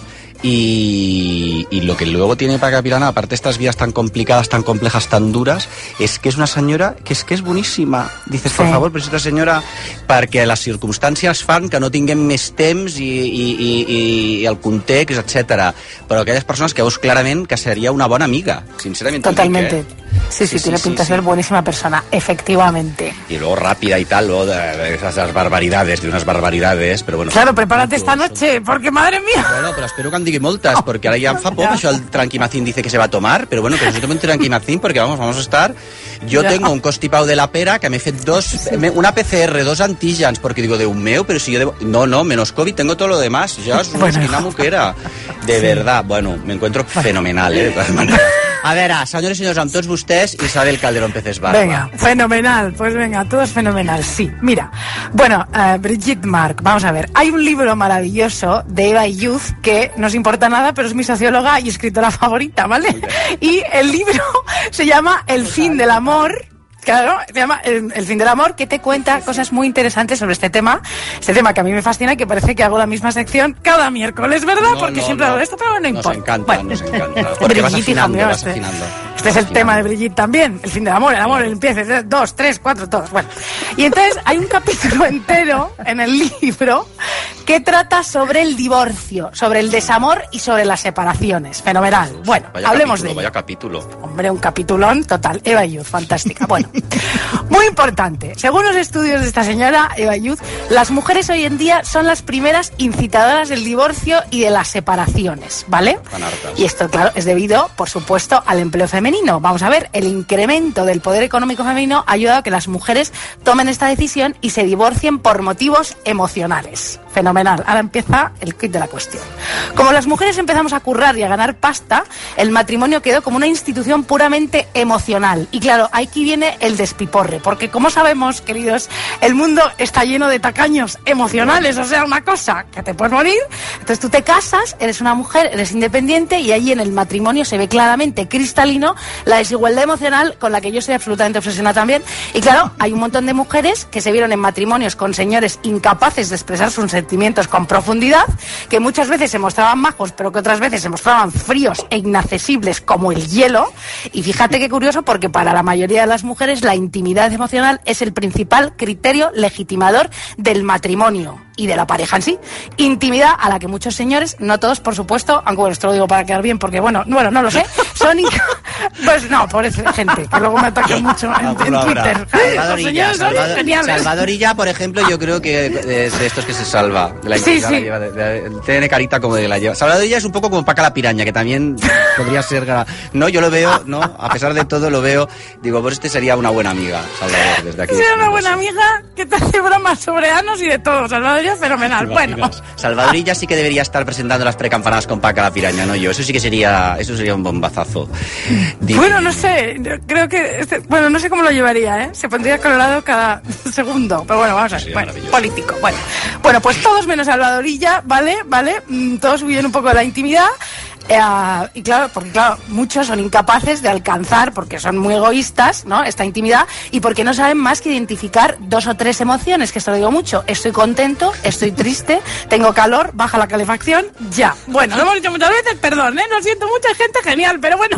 Y, y lo que luego tiene Paca Capilana, aparte de estas vidas tan complicadas, tan complejas, tan duras, es que es una senyora que és que és boníssima. Dices, sí. por favor, però aquesta senyora, perquè les circumstàncies fan que no tinguem més temps i, i, i, i el context, etcètera. Però aquelles persones que veus clarament que seria una bona amiga, sinceramente. Totalmente. Dic, eh? Sí, sí, sí, tiene sí, pinta de sí, ser sí. buenísima persona, efectivamente. Y luego rápida y tal, luego de, de esas barbaridades, de unas barbaridades, pero bueno. Claro, prepárate esta noche, porque madre mía. Bueno, pero espero que en digui moltes, porque ahora ya em fa por, això el Tranquimacín dice que se va a tomar, pero bueno, que nosotros tenemos un Tranquimacín porque vamos, vamos a estar... Yo ya. tengo un constipado de la pera que me he fet dos, sí. una P C R, dos antígens, porque digo, de un meu, pero si yo debo... No, no, menos COVID, tengo todo lo demás, ya es una bueno. esquina muquera. De sí. verdad, bueno, me encuentro bueno. fenomenal, eh, de todas maneras. A veure, senyores i senyors, amb tots vostès, Isabel Calderón Pérez Barba. Venga, fenomenal, pues venga, todo es fenomenal, sí. Mira, bueno, uh, Brigitte Mark, vamos a ver, hay un libro maravilloso de Eva Youth que no os importa nada, pero es mi socióloga y escritora favorita, ¿vale? Okay. Y el libro se llama El fin del amor. Claro, se llama el, el fin del amor, que te cuenta cosas muy interesantes sobre este tema, este tema que a mí me fascina y que parece que hago la misma sección cada miércoles, ¿verdad? No, Porque no, siempre no. hago esto, pero no importa. Nos encanta, bueno. nos encanta. Porque vas afinando, mío, vas este, afinando. Este es el tema de Brigitte también, el fin del amor, el amor, el empiece, dos, tres, cuatro, todos, bueno. Y entonces hay un capítulo entero en el libro que trata sobre el divorcio, sobre el desamor y sobre las separaciones. Fenomenal. Bueno, vaya hablemos capítulo, de ello. Vaya capítulo. Hombre, un capitulón total. Eva Youth, fantástica. Bueno, muy importante. Según los estudios de esta señora, Eva Youth, las mujeres hoy en día son las primeras incitadoras del divorcio y de las separaciones, ¿vale? Y esto, claro, es debido, por supuesto, al empleo femenino. Vamos a ver, el incremento del poder económico femenino ha ayudado a que las mujeres tomen esta decisión y se divorcien por motivos emocionales. Fenomenal. Ahora empieza el kit de la cuestión. Como las mujeres empezamos a currar y a ganar pasta, el matrimonio quedó como una institución puramente emocional. Y claro, aquí viene el despiporre, porque como sabemos, queridos, el mundo está lleno de tacaños emocionales, o sea, una cosa que te puedes morir. Entonces tú te casas, eres una mujer, eres independiente y ahí en el matrimonio se ve claramente cristalino la desigualdad emocional con la que yo soy absolutamente obsesionada también. Y claro, hay un montón de mujeres que se vieron en matrimonios con señores incapaces de expresar sus sentimientos con profundidad, que muchas veces se mostraban majos, pero que otras veces se mostraban fríos e inaccesibles como el hielo. Y fíjate qué curioso, porque para la mayoría de las mujeres la intimidad emocional es el principal criterio legitimador del matrimonio y de la pareja en sí. Intimidad a la que muchos señores, no todos por supuesto, aunque bueno, esto lo digo para quedar bien porque bueno, bueno, no lo sé, son inca... pues no, por eso, gente, que luego me atacan mucho en, en Twitter. Salvadorilla, Salvador, Salvadorilla, por ejemplo, yo creo que de, de estos que se salva. De la sí, sí. La lleva, de, de, tiene carita como de la lleva. Salvadorilla es un poco como Paca la piraña, que también podría ser... No, yo lo veo, no, a pesar de todo lo veo, digo, pues este sería una buena amiga, Salvador, desde aquí. Sería una buena amiga que te hace bromas sobre anos y de todo, Salvador. Fenomenal, bueno. Salvadorilla sí que debería estar presentando las precampanadas con Paca la piraña, no yo. Eso sí que sería, eso sería un bombazazo. Dime. Bueno, no sé, creo que, este, bueno, no sé cómo lo llevaría, ¿eh? Se pondría colorado cada segundo, pero bueno, vamos a ver, sí, bueno, político, bueno. Bueno, pues todos menos Salvadorilla, ¿vale? ¿Vale? Todos huyen un poco de la intimidad. Eh, y claro, porque claro, muchos son incapaces de alcanzar, porque son muy egoístas, ¿no?, esta intimidad, y porque no saben más que identificar dos o tres emociones, que esto lo digo mucho: estoy contento, estoy triste, tengo calor, baja la calefacción, ya. Bueno, lo hemos dicho muchas veces, perdón, ¿eh? Lo siento, mucha gente, genial, pero bueno,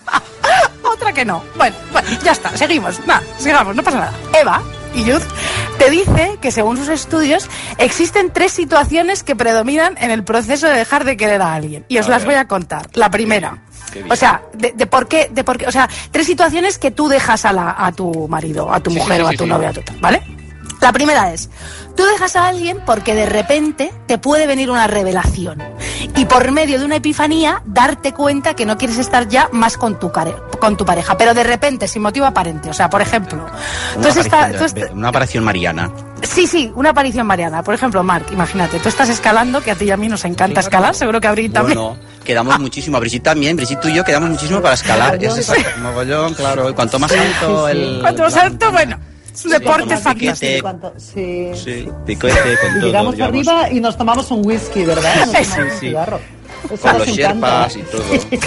otra que no. Bueno, bueno, ya está, seguimos, nada, sigamos, no pasa nada. Eva y Youth te dice que según sus estudios existen tres situaciones que predominan en el proceso de dejar de querer a alguien, y os a las ver. voy a contar. La primera, o sea, de, de por qué, de por qué, o sea, tres situaciones que tú dejas a, la, a tu marido, a tu sí, mujer sí, o a tu sí, novia, a tu tal, ¿vale? La primera es, tú dejas a alguien porque de repente te puede venir una revelación y por medio de una epifanía darte cuenta que no quieres estar ya más con tu, care, con tu pareja, pero de repente, sin motivo aparente. O sea, por ejemplo... Una, aparición, está, de, est- una aparición mariana. Sí, sí, una aparición mariana. Por ejemplo, Marc, imagínate, tú estás escalando, que a ti y a mí nos encanta sí, escalar, seguro que a Brigitte también. Bueno, quedamos muchísimo, a Brigitte también, Brigitte tú y yo quedamos muchísimo para escalar. Es ese mogollón, claro, y cuanto más alto sí, sí. el... Cuanto más alto, bueno... Es un sí, deporte fantástico. Cuanto, sí. Sí, piquete con y todo. Llegamos digamos. arriba y nos tomamos un whisky, ¿verdad? Nos sí, sí. Cigarro. Eso con nos los encanta. sherpas y todo.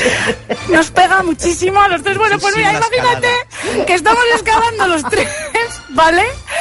Nos pega muchísimo a los tres. Bueno, Sí, pues sí, mira, una imagínate escalada. que estamos escalando los tres, ¿vale?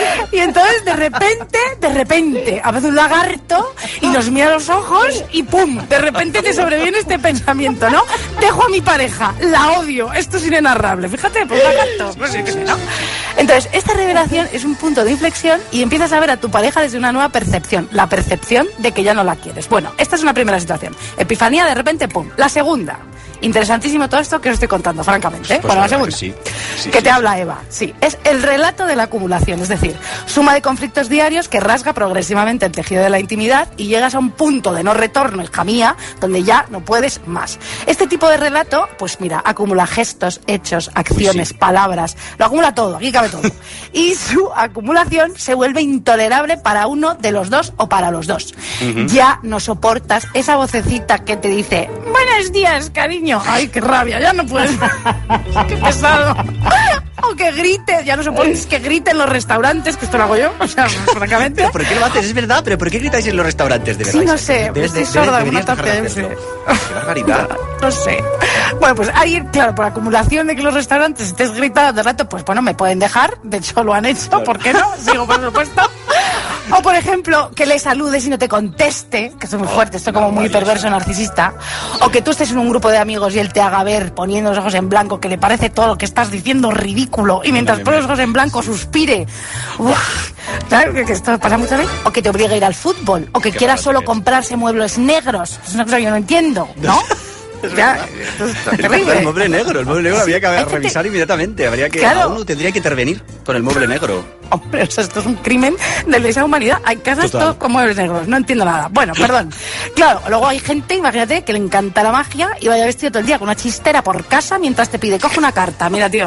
Y entonces, de repente, de repente, aparece un lagarto y nos mira a los ojos y ¡pum! De repente te sobreviene este pensamiento, ¿no? Dejo a mi pareja, la odio, esto es inenarrable. Fíjate, pues lagarto, no sé qué sé, ¿no? Entonces, esta revelación es un punto de inflexión y empiezas a ver a tu pareja desde una nueva percepción, la percepción de que ya no la quieres. Bueno, esta es una primera situación. Epifanía, de repente, ¡pum! La segunda. Interesantísimo todo esto que os estoy contando, francamente. ¿eh? Pues Bueno, la segunda. Que, sí. Sí, que sí, te sí. habla Eva. Sí, es el relato de la acumulación, es decir, suma de conflictos diarios que rasga progresivamente el tejido de la intimidad y llegas a un punto de no retorno, hija mía, donde ya no puedes más. Este tipo de relato, pues mira, acumula gestos, hechos, acciones, sí. palabras, lo acumula todo, aquí cabe todo. Y su acumulación se vuelve intolerable para uno de los dos o para los dos. Uh-huh. Ya no soportas esa vocecita que te dice, buenos días, cariño. Ay, qué rabia, ya no puedes. Qué pesado. O que grites, ya no soportes que griten en los restaurantes, que esto lo hago yo, o sea, francamente. ¿Pero por qué lo haces? Es verdad, pero ¿por qué gritáis en los restaurantes, de verdad? Sí, no sé, Debes, estoy de, sorda, deberías una dejar de tapia, hacerlo. Qué barbaridad. No sé. Bueno, pues ahí, claro, por acumulación de que los restaurantes estés gritando de rato, pues bueno, me pueden dejar, de hecho lo han hecho, claro. ¿Por qué no? Sigo, por supuesto. O, por ejemplo, que le saludes y no te conteste, que esto es muy fuerte, esto es como muy perverso, narcisista. O que tú estés en un grupo de amigos y él te haga ver, poniendo los ojos en blanco, que le parece todo lo que estás diciendo ridículo, y mientras pone los ojos en blanco suspire. Uf, ¿sabes? Que esto pasa muchas veces. O que te obligue a ir al fútbol, o que quiera solo comprarse muebles negros. Es una cosa que yo no entiendo, ¿no? Ya, esto es terrible. El mueble negro, el mueble negro había que Hay revisar gente... inmediatamente. Habría que, claro. Uno tendría que intervenir con el mueble negro. Hombre, o sea, esto es un crimen de lesa humanidad. Hay casas todos con muebles negros, no entiendo nada. Bueno, perdón. Claro, luego hay gente, imagínate, que le encanta la magia y vaya vestido todo el día con una chistera por casa mientras te pide, coge una carta. Mira, tío.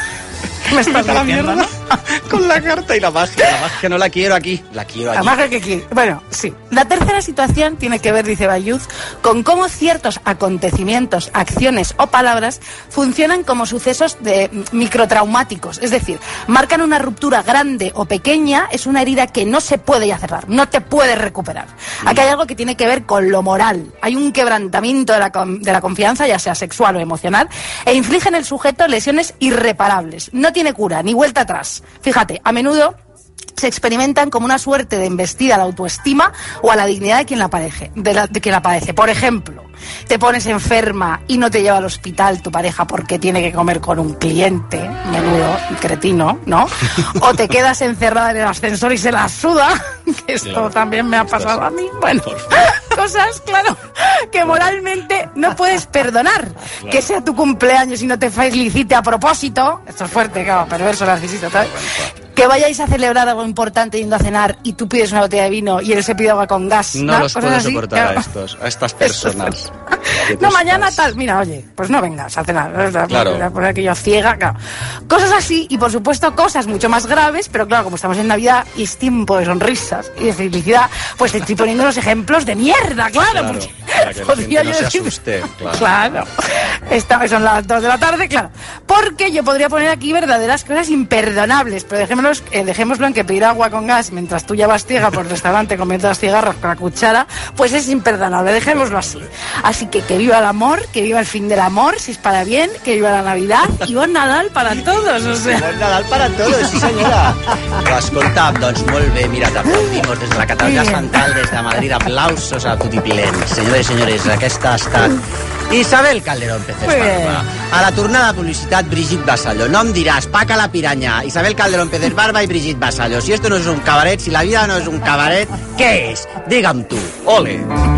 Me estás la diciendo, mierda, ¿no? Con la carta y la magia. La magia no la quiero aquí, la quiero allí. La magia que quiero. Bueno, sí. La tercera situación tiene que ver, dice Bayuz, con cómo ciertos acontecimientos, acciones o palabras funcionan como sucesos de microtraumáticos. Es decir, marcan una ruptura grande o pequeña, es una herida que no se puede ya cerrar, no te puedes recuperar. Aquí hay algo que tiene que ver con lo moral. Hay un quebrantamiento de la, de la confianza, ya sea sexual o emocional, e inflige en el sujeto lesiones irreparables. No tiene cura, ni vuelta atrás. Fíjate, a menudo se experimentan como una suerte de embestida a la autoestima o a la dignidad de quien la padece. De, la, de quien la padece. Por ejemplo, te pones enferma y no te lleva al hospital tu pareja porque tiene que comer con un cliente, menudo, cretino, ¿no? O te quedas encerrada en el ascensor y se la suda, que esto claro, también me ha pasado a mí. Bueno, cosas, claro, que moralmente no puedes perdonar. Claro. Que sea tu cumpleaños y no te felicite a propósito. Esto es fuerte, claro, perverso, narcisista, ¿sabes? Que vayáis a celebrar algo importante yendo a cenar y tú pides una botella de vino y él se pide agua con gas. No, ¿no? los puedo así, soportar claro. a estos, a estas personas. No, mañana tal, mira, oye, pues no vengas a cenar. Claro. Voy a poner aquí yo ciega, claro. Cosas así y por supuesto cosas mucho más graves, pero claro, como estamos en Navidad y es tiempo de sonrisas y de felicidad, pues te estoy poniendo los ejemplos de mierda, claro. Claro, porque para que la podría gente no yo se decir... asuste, claro. Claro. Esta, son las dos de la tarde, claro. Porque yo podría poner aquí verdaderas cosas imperdonables, pero dejémoslo, eh, dejémoslo en que pedir agua con gas mientras tú ya vas ciega por el restaurante comiendo las cigarras con la cuchara, pues es imperdonable, dejémoslo así. Así que que viva el amor, que viva el fin del amor, si es para bien, que viva la Navidad i bon Nadal para todos, o sea. Bon Nadal para todos, sí senyora. Però escolta, doncs molt bé, mira, t'aplaudim des de la Catalunya Central, des de Madrid, aplausos a tutiplén. Senyores i senyores, aquesta ha estat Isabel Calderón Pérez Barba. A la tornada de publicitat, Brigitte Vasallo. No em diràs, Paca la piraña, Isabel Calderón Pérez Barba i Brigitte Vasallo. Si esto no es un cabaret, si la vida no es un cabaret, què és? Digue'm tu. Ole.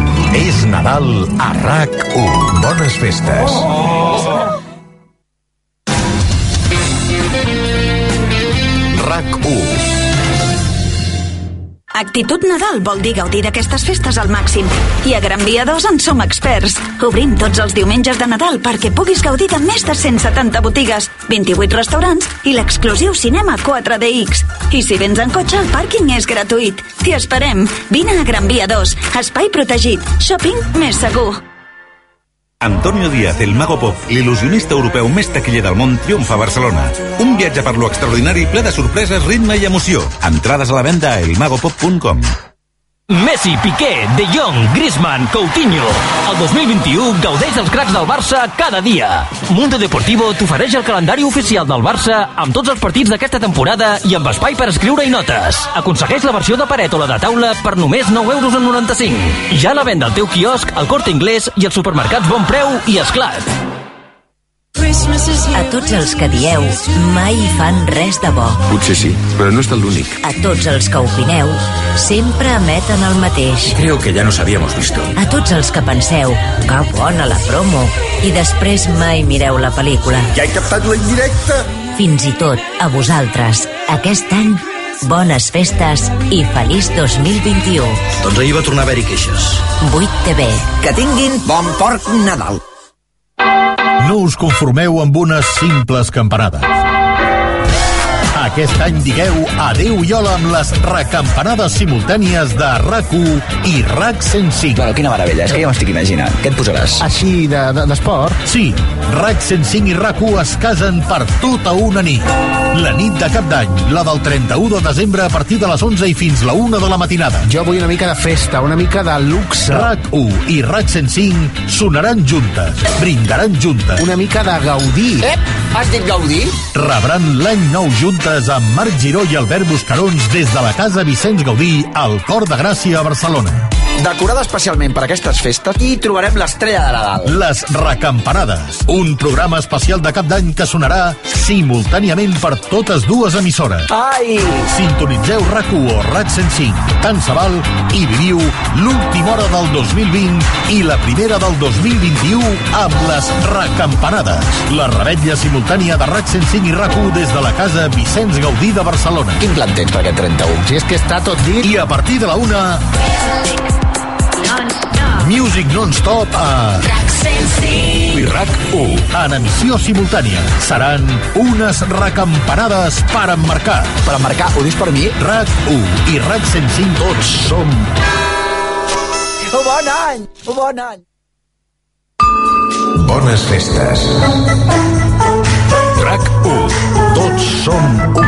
És Nadal a RAC u. Bones festes. Oh. RAC u. Actitud Nadal vol dir gaudir d'aquestes festes al màxim. I a Gran Via dos en som experts. Obrim tots els diumenges de Nadal perquè puguis gaudir de més de cent setanta botigues, vint-i-vuit restaurants i l'exclusiu cinema quatre D X. I si vens en cotxe, el pàrquing és gratuït. T'hi esperem. Vine a Gran Via dos. Espai protegit. Shopping més segur. Antonio Díaz, el Mago Pop, l'il·lusionista europeu més taquiller del món, triomfa a Barcelona. Un viatge per lo extraordinari ple de sorpreses, ritme i emoció. Entrades a la venda a el mago pop punt com. Messi, Piqué, De Jong, Griezmann, Coutinho. El dos mil vint-i-u gaudeix dels cracs del Barça cada dia. Mundo Deportivo t'ofereix el calendari oficial del Barça amb tots els partits d'aquesta temporada i amb espai per escriure i notes. Aconsegueix la versió de paret o la de taula per només nou euros amb noranta-cinc. Ja a la venda al teu quiosc, al Corte Inglés i als supermercats Bon Preu i Esclat. A tots els que dieu mai fan res de bo. Potser sí, però no és l'únic. A tots els que opineu sempre emeten el mateix. Creo que ya nos habíamos visto. A tots els que penseu que bona la promo i després mai mireu la pel·lícula. Ja he captat la indirecta. Fins i tot a vosaltres, aquest any, bones festes i feliç dos mil vint-i-u. Doncs ahir va tornar a haver-hi queixes. vuit T V. Que tinguin bon porc Nadal. No us conformeu amb unes simples campanades. Aquest any digueu adeu i hola amb les recampanades simultànies de RAC u i RAC cent cinc. Bueno, quina meravella, és que ja m'estic imaginant. Què et posaràs? Així, d'esport? De, sí, RAC cent cinc i RAC u es casen per tota una nit. La nit de Cap d'Any, la del trenta-u de desembre a partir de les onze i fins la una de la matinada. Jo vull una mica de festa, una mica de luxe. RAC u i RAC cent cinc sonaran juntes, brindaran juntes. Una mica de gaudir. Eh? Has dit gaudir? Rebran l'any nou juntes amb Marc Giró i Albert Buscarons des de la Casa Vicenç Gaudí al Cor de Gràcia a Barcelona. Decorada especialment per aquestes festes, hi trobarem l'estrella de Nadal. Les Recampanades, un programa especial de Cap d'Any que sonarà simultàniament per totes dues emissores. Ai! Sintonitzeu RAC u o RAC cent cinc, tant se val, i viviu l'última hora del dos mil vint i la primera del dos mil vint-i-u amb les Recampanades. La rebetlla simultània de RAC cent cinc i RAC u des de la Casa Vicenç Gaudí de Barcelona. Quin plan tens per aquest trenta-u? Si és que està tot dit. I a partir de la una... Music non-stop a RAC cent cinc i RAC u en emissió simultània. Seran unes recampanades per emmarcar. Per emmarcar? Ho dius per mi? RAC u i RAC cent cinc tots som... Un bon any! Un bon any! Bones festes. RAC u. Tots som u.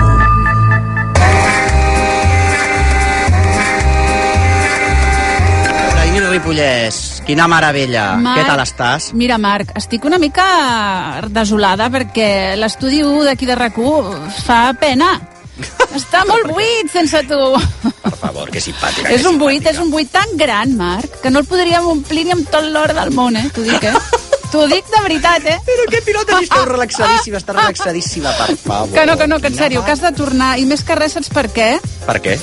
Ripollès, quina meravella. Marc, què tal estàs? Mira, Marc, estic una mica desolada perquè l'estudi u d'aquí de RAC u fa pena. Està molt buit sense tu. Per favor, que simpàtica. És un buit, és un buit tan gran, Marc, que no el podríem omplir ni amb tot l'or del món, eh? T'ho dic, eh? T'ho dic de veritat, eh? Però que pilota, esteu relaxadíssima, està relaxadíssima, per favor. Que no, que no, que en sèrio, que has de tornar. I més que res, saps per què? Per què?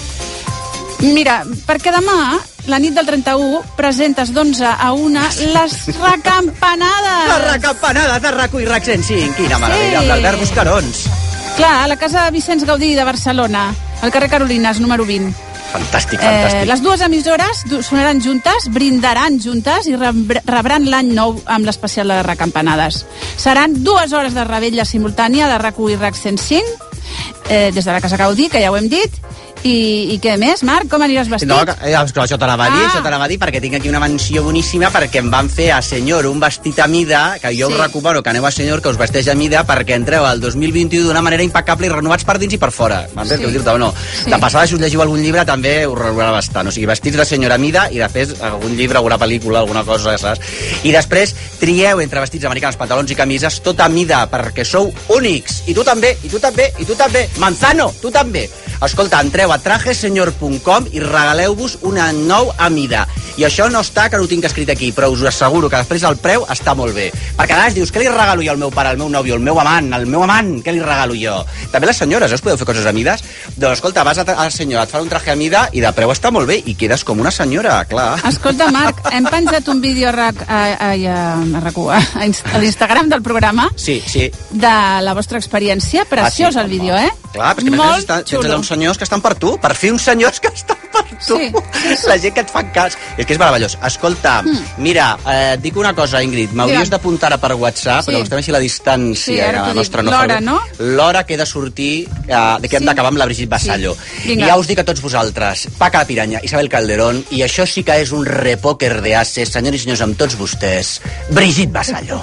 Mira, perquè demà, la nit del trenta-u, presentes d'onze a una les recampanades. Les recampanades de RAC u i RAC cent cinc. Quina meravella, sí. Amb l'Albert Buscarons. Clar, a la Casa Vicenç Gaudí de Barcelona, al carrer Carolines, número vint. Fantàstic, fantàstic. Eh, les dues emissores sonaran juntes, brindaran juntes i rebran l'any nou amb l'especial de recampanades. Seran dues hores de rebella simultània de RAC u i RAC cent cinc, eh, des de la Casa Gaudí, que ja ho hem dit. I, i què més, Marc? Com aniràs vestit? No, que, eh, això t'anava a dir, Ah. això t'anava a dir, perquè tinc aquí una menció boníssima perquè em van fer a senyor un vestit a mida, que jo Sí. us recomano que aneu a senyor que us vesteix a mida perquè entreu al dos mil vint-i-u d'una manera impecable i renovats per dins i per fora. M'entens Sí. què vull dir-te o no? Sí. De passada, si us llegiu algun llibre, també us renovarà bastant. O sigui, vestits de senyor a mida i després algun llibre, alguna pel·lícula, alguna cosa, saps? I després trieu entre vestits americans, pantalons i camises, tot a mida, perquè sou únics. I tu també, i tu també, i tu també. Manzano, tu també. Escolta, entreu a trajesenyor punt com i regaleu-vos un any nou a mida. I això no està, que no ho tinc escrit aquí, però us asseguro que després el preu està molt bé. Perquè a vegades dius, què li regalo jo al meu pare, al meu nòvio, al meu amant, al meu amant, què li regalo jo? També les senyores, eh, us podeu fer coses a mides? Doncs escolta, vas a, a la senyora, et fan un traje a mida i de preu està molt bé i quedes com una senyora, clar. Escolta, Marc, hem penjat un vídeo a, RAC, a, a, a, a, RAC u, a, a l'Instagram del programa Sí, sí. de la vostra experiència. Preciós Ah, sí, el vídeo, eh? Clar, però és que a més a Molt més està, tens xulo. allà uns senyors que estan per tu, per fi uns senyors que estan per tu. Sí, sí, sí. La gent que et fan cas. És que és meravellós. Escolta, Mm. mira, eh, et dic una cosa, Ingrid, m'hauries Digue'm. d'apuntar ara per WhatsApp, Sí. perquè estem així a la distància. Sí, ara a t'ho la nostra dic. no L'hora, fa- no? L'hora que he de sortir, eh, de que hem Sí. d'acabar amb la Brigitte Vassallo. Sí. I Vinga. ja us dic a tots vosaltres, Paca la Piranya, Isabel Calderón, i això sí que és un repòquer de ases, senyors i senyors, amb tots vostès, Brigitte Vassallo.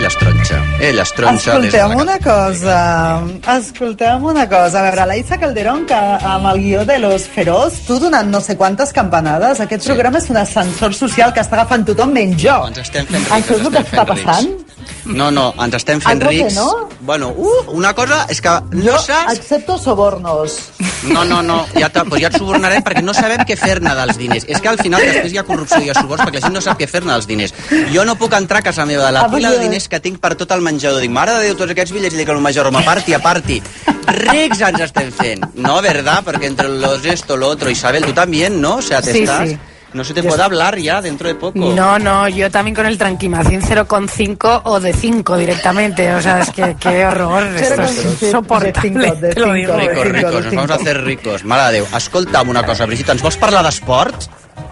ella es tronxa. Ella es tronxa. Escolteu una cosa, escolteu una cosa. A veure, la Isa Calderón, que amb el guió de Los Feroz, tu donant no sé quantes campanades, aquest sí. programa és un ascensor social que està agafant tothom menys jo. Ens estem fent rics. Això és el que està passant? No, no, ens estem fent Algo rics. que no? Bueno, uh, una cosa és que no jo saps... accepto sobornos. No, no, no, ja, pues ja et subornarem perquè no sabem què fer-ne dels diners. És que al final després hi ha corrupció i hi ha suborns perquè la gent no sap què fer-ne dels diners. Jo no puc entrar a casa meva de la Ah, pila de perquè- diners que tinc per tot el menjador. Dic, mare de Déu, tots aquests bitllets, dic, el major Roma, parti a parti. Rics ens estem fent. No, ¿verdad? Porque entre los esto, lo otro, Isabel, tú también, ¿no? O sea, te Sí, estás... sí. No se te puede hablar ya dentro de poco. No, no, yo también con el Tranquimacin cero coma cinco o de cinco directamente. O sea, es que qué horror. Esto es insoportable, te lo digo. Ricos, ricos, nos vamos a hacer ricos. Mare de Déu. Escolta'm una cosa, Brigitte, ens vols parlar d'esport?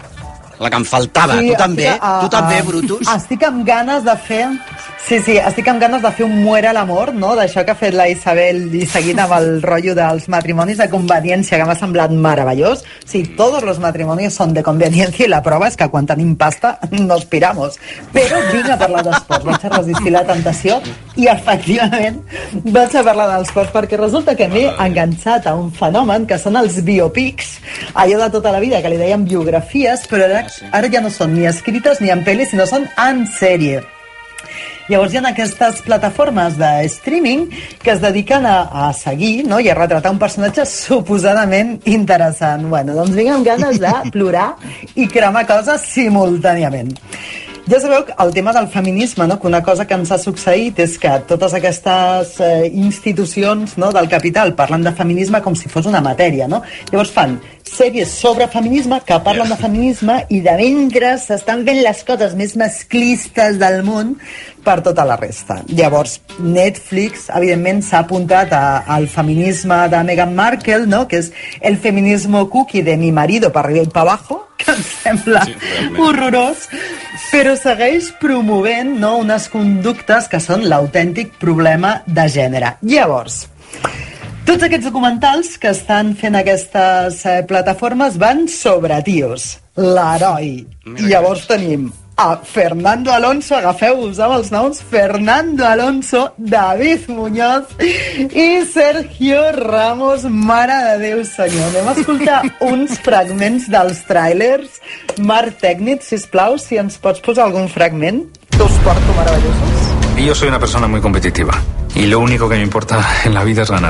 La que em faltava. Sí, tu també? estic, uh, tu també, uh, Brutus? Estic amb ganes de fer... Sí, sí, estic amb ganes de fer un muere a l'amor, no? D'això que ha fet la Isabel i seguint amb el rotllo dels matrimonis de conveniència, que m'ha semblat meravellós. Sí, tots els matrimonis són de conveniència i la prova és que quan tenim pasta nos piramos. Però vinc a parlar d'esports, vaig a resistir la tentació i efectivament vaig a parlar dels esports perquè resulta que m'he enganxat a un fenomen que són els biopics, allò de tota la vida que li deien biografies, però ara, ara ja no són ni escrites ni en pel·li, sinó són en sèrie. Llavors hi ha aquestes plataformes de streaming que es dediquen a, a seguir, no?, i a retratar un personatge suposadament interessant. Bueno, doncs vinc amb ganes de plorar i cremar coses simultàniament. Ja sabeu que el tema del feminisme, no?, que una cosa que ens ha succeït és que totes aquestes eh, institucions, no?, del capital parlen de feminisme com si fos una matèria, no? Llavors fan sèries sobre feminisme que parlen de feminisme i de mentre s'estan fent les coses més masclistes del món per tota la resta. Llavors, Netflix, evidentment, s'ha apuntat a, al feminisme de Meghan Markle, no?, que és el feminismo cookie de mi marido para arriba y para abajo, que em sembla sí, horrorós, però segueix promovent, no?, unes conductes que són l'autèntic problema de gènere. Llavors, tots aquests documentals que estan fent aquestes eh, plataformes van sobre tios, l'heroi. I llavors tenim a Fernando Alonso, agafeu-vos amb els noms, Fernando Alonso, David Muñoz i Sergio Ramos. Mare de Déu, senyor. Anem a escoltar uns fragments dels tràilers. Marc Tècnic, sisplau, si ens pots posar algun fragment. Us porto meravellosos. Y yo soy una persona muy competitiva. Y lo único que me importa en la vida es ganar.